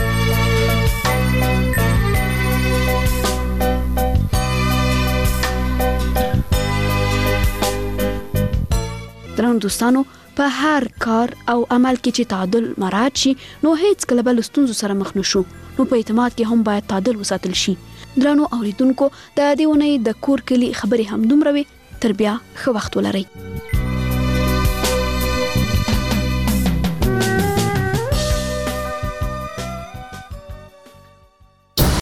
درنو دوستانو، په هر کار او عمل کې چې تعادل مراعات شي نو هیڅ کله به له ستونزو سره مخ نشو. نو په اعتماد کې هم باید تعادل وساتل شي. درنو اوریدونکو، د دې ونې د کور کلی خبرې هم دومره وي. تر بیا ښه وخت ولرئ.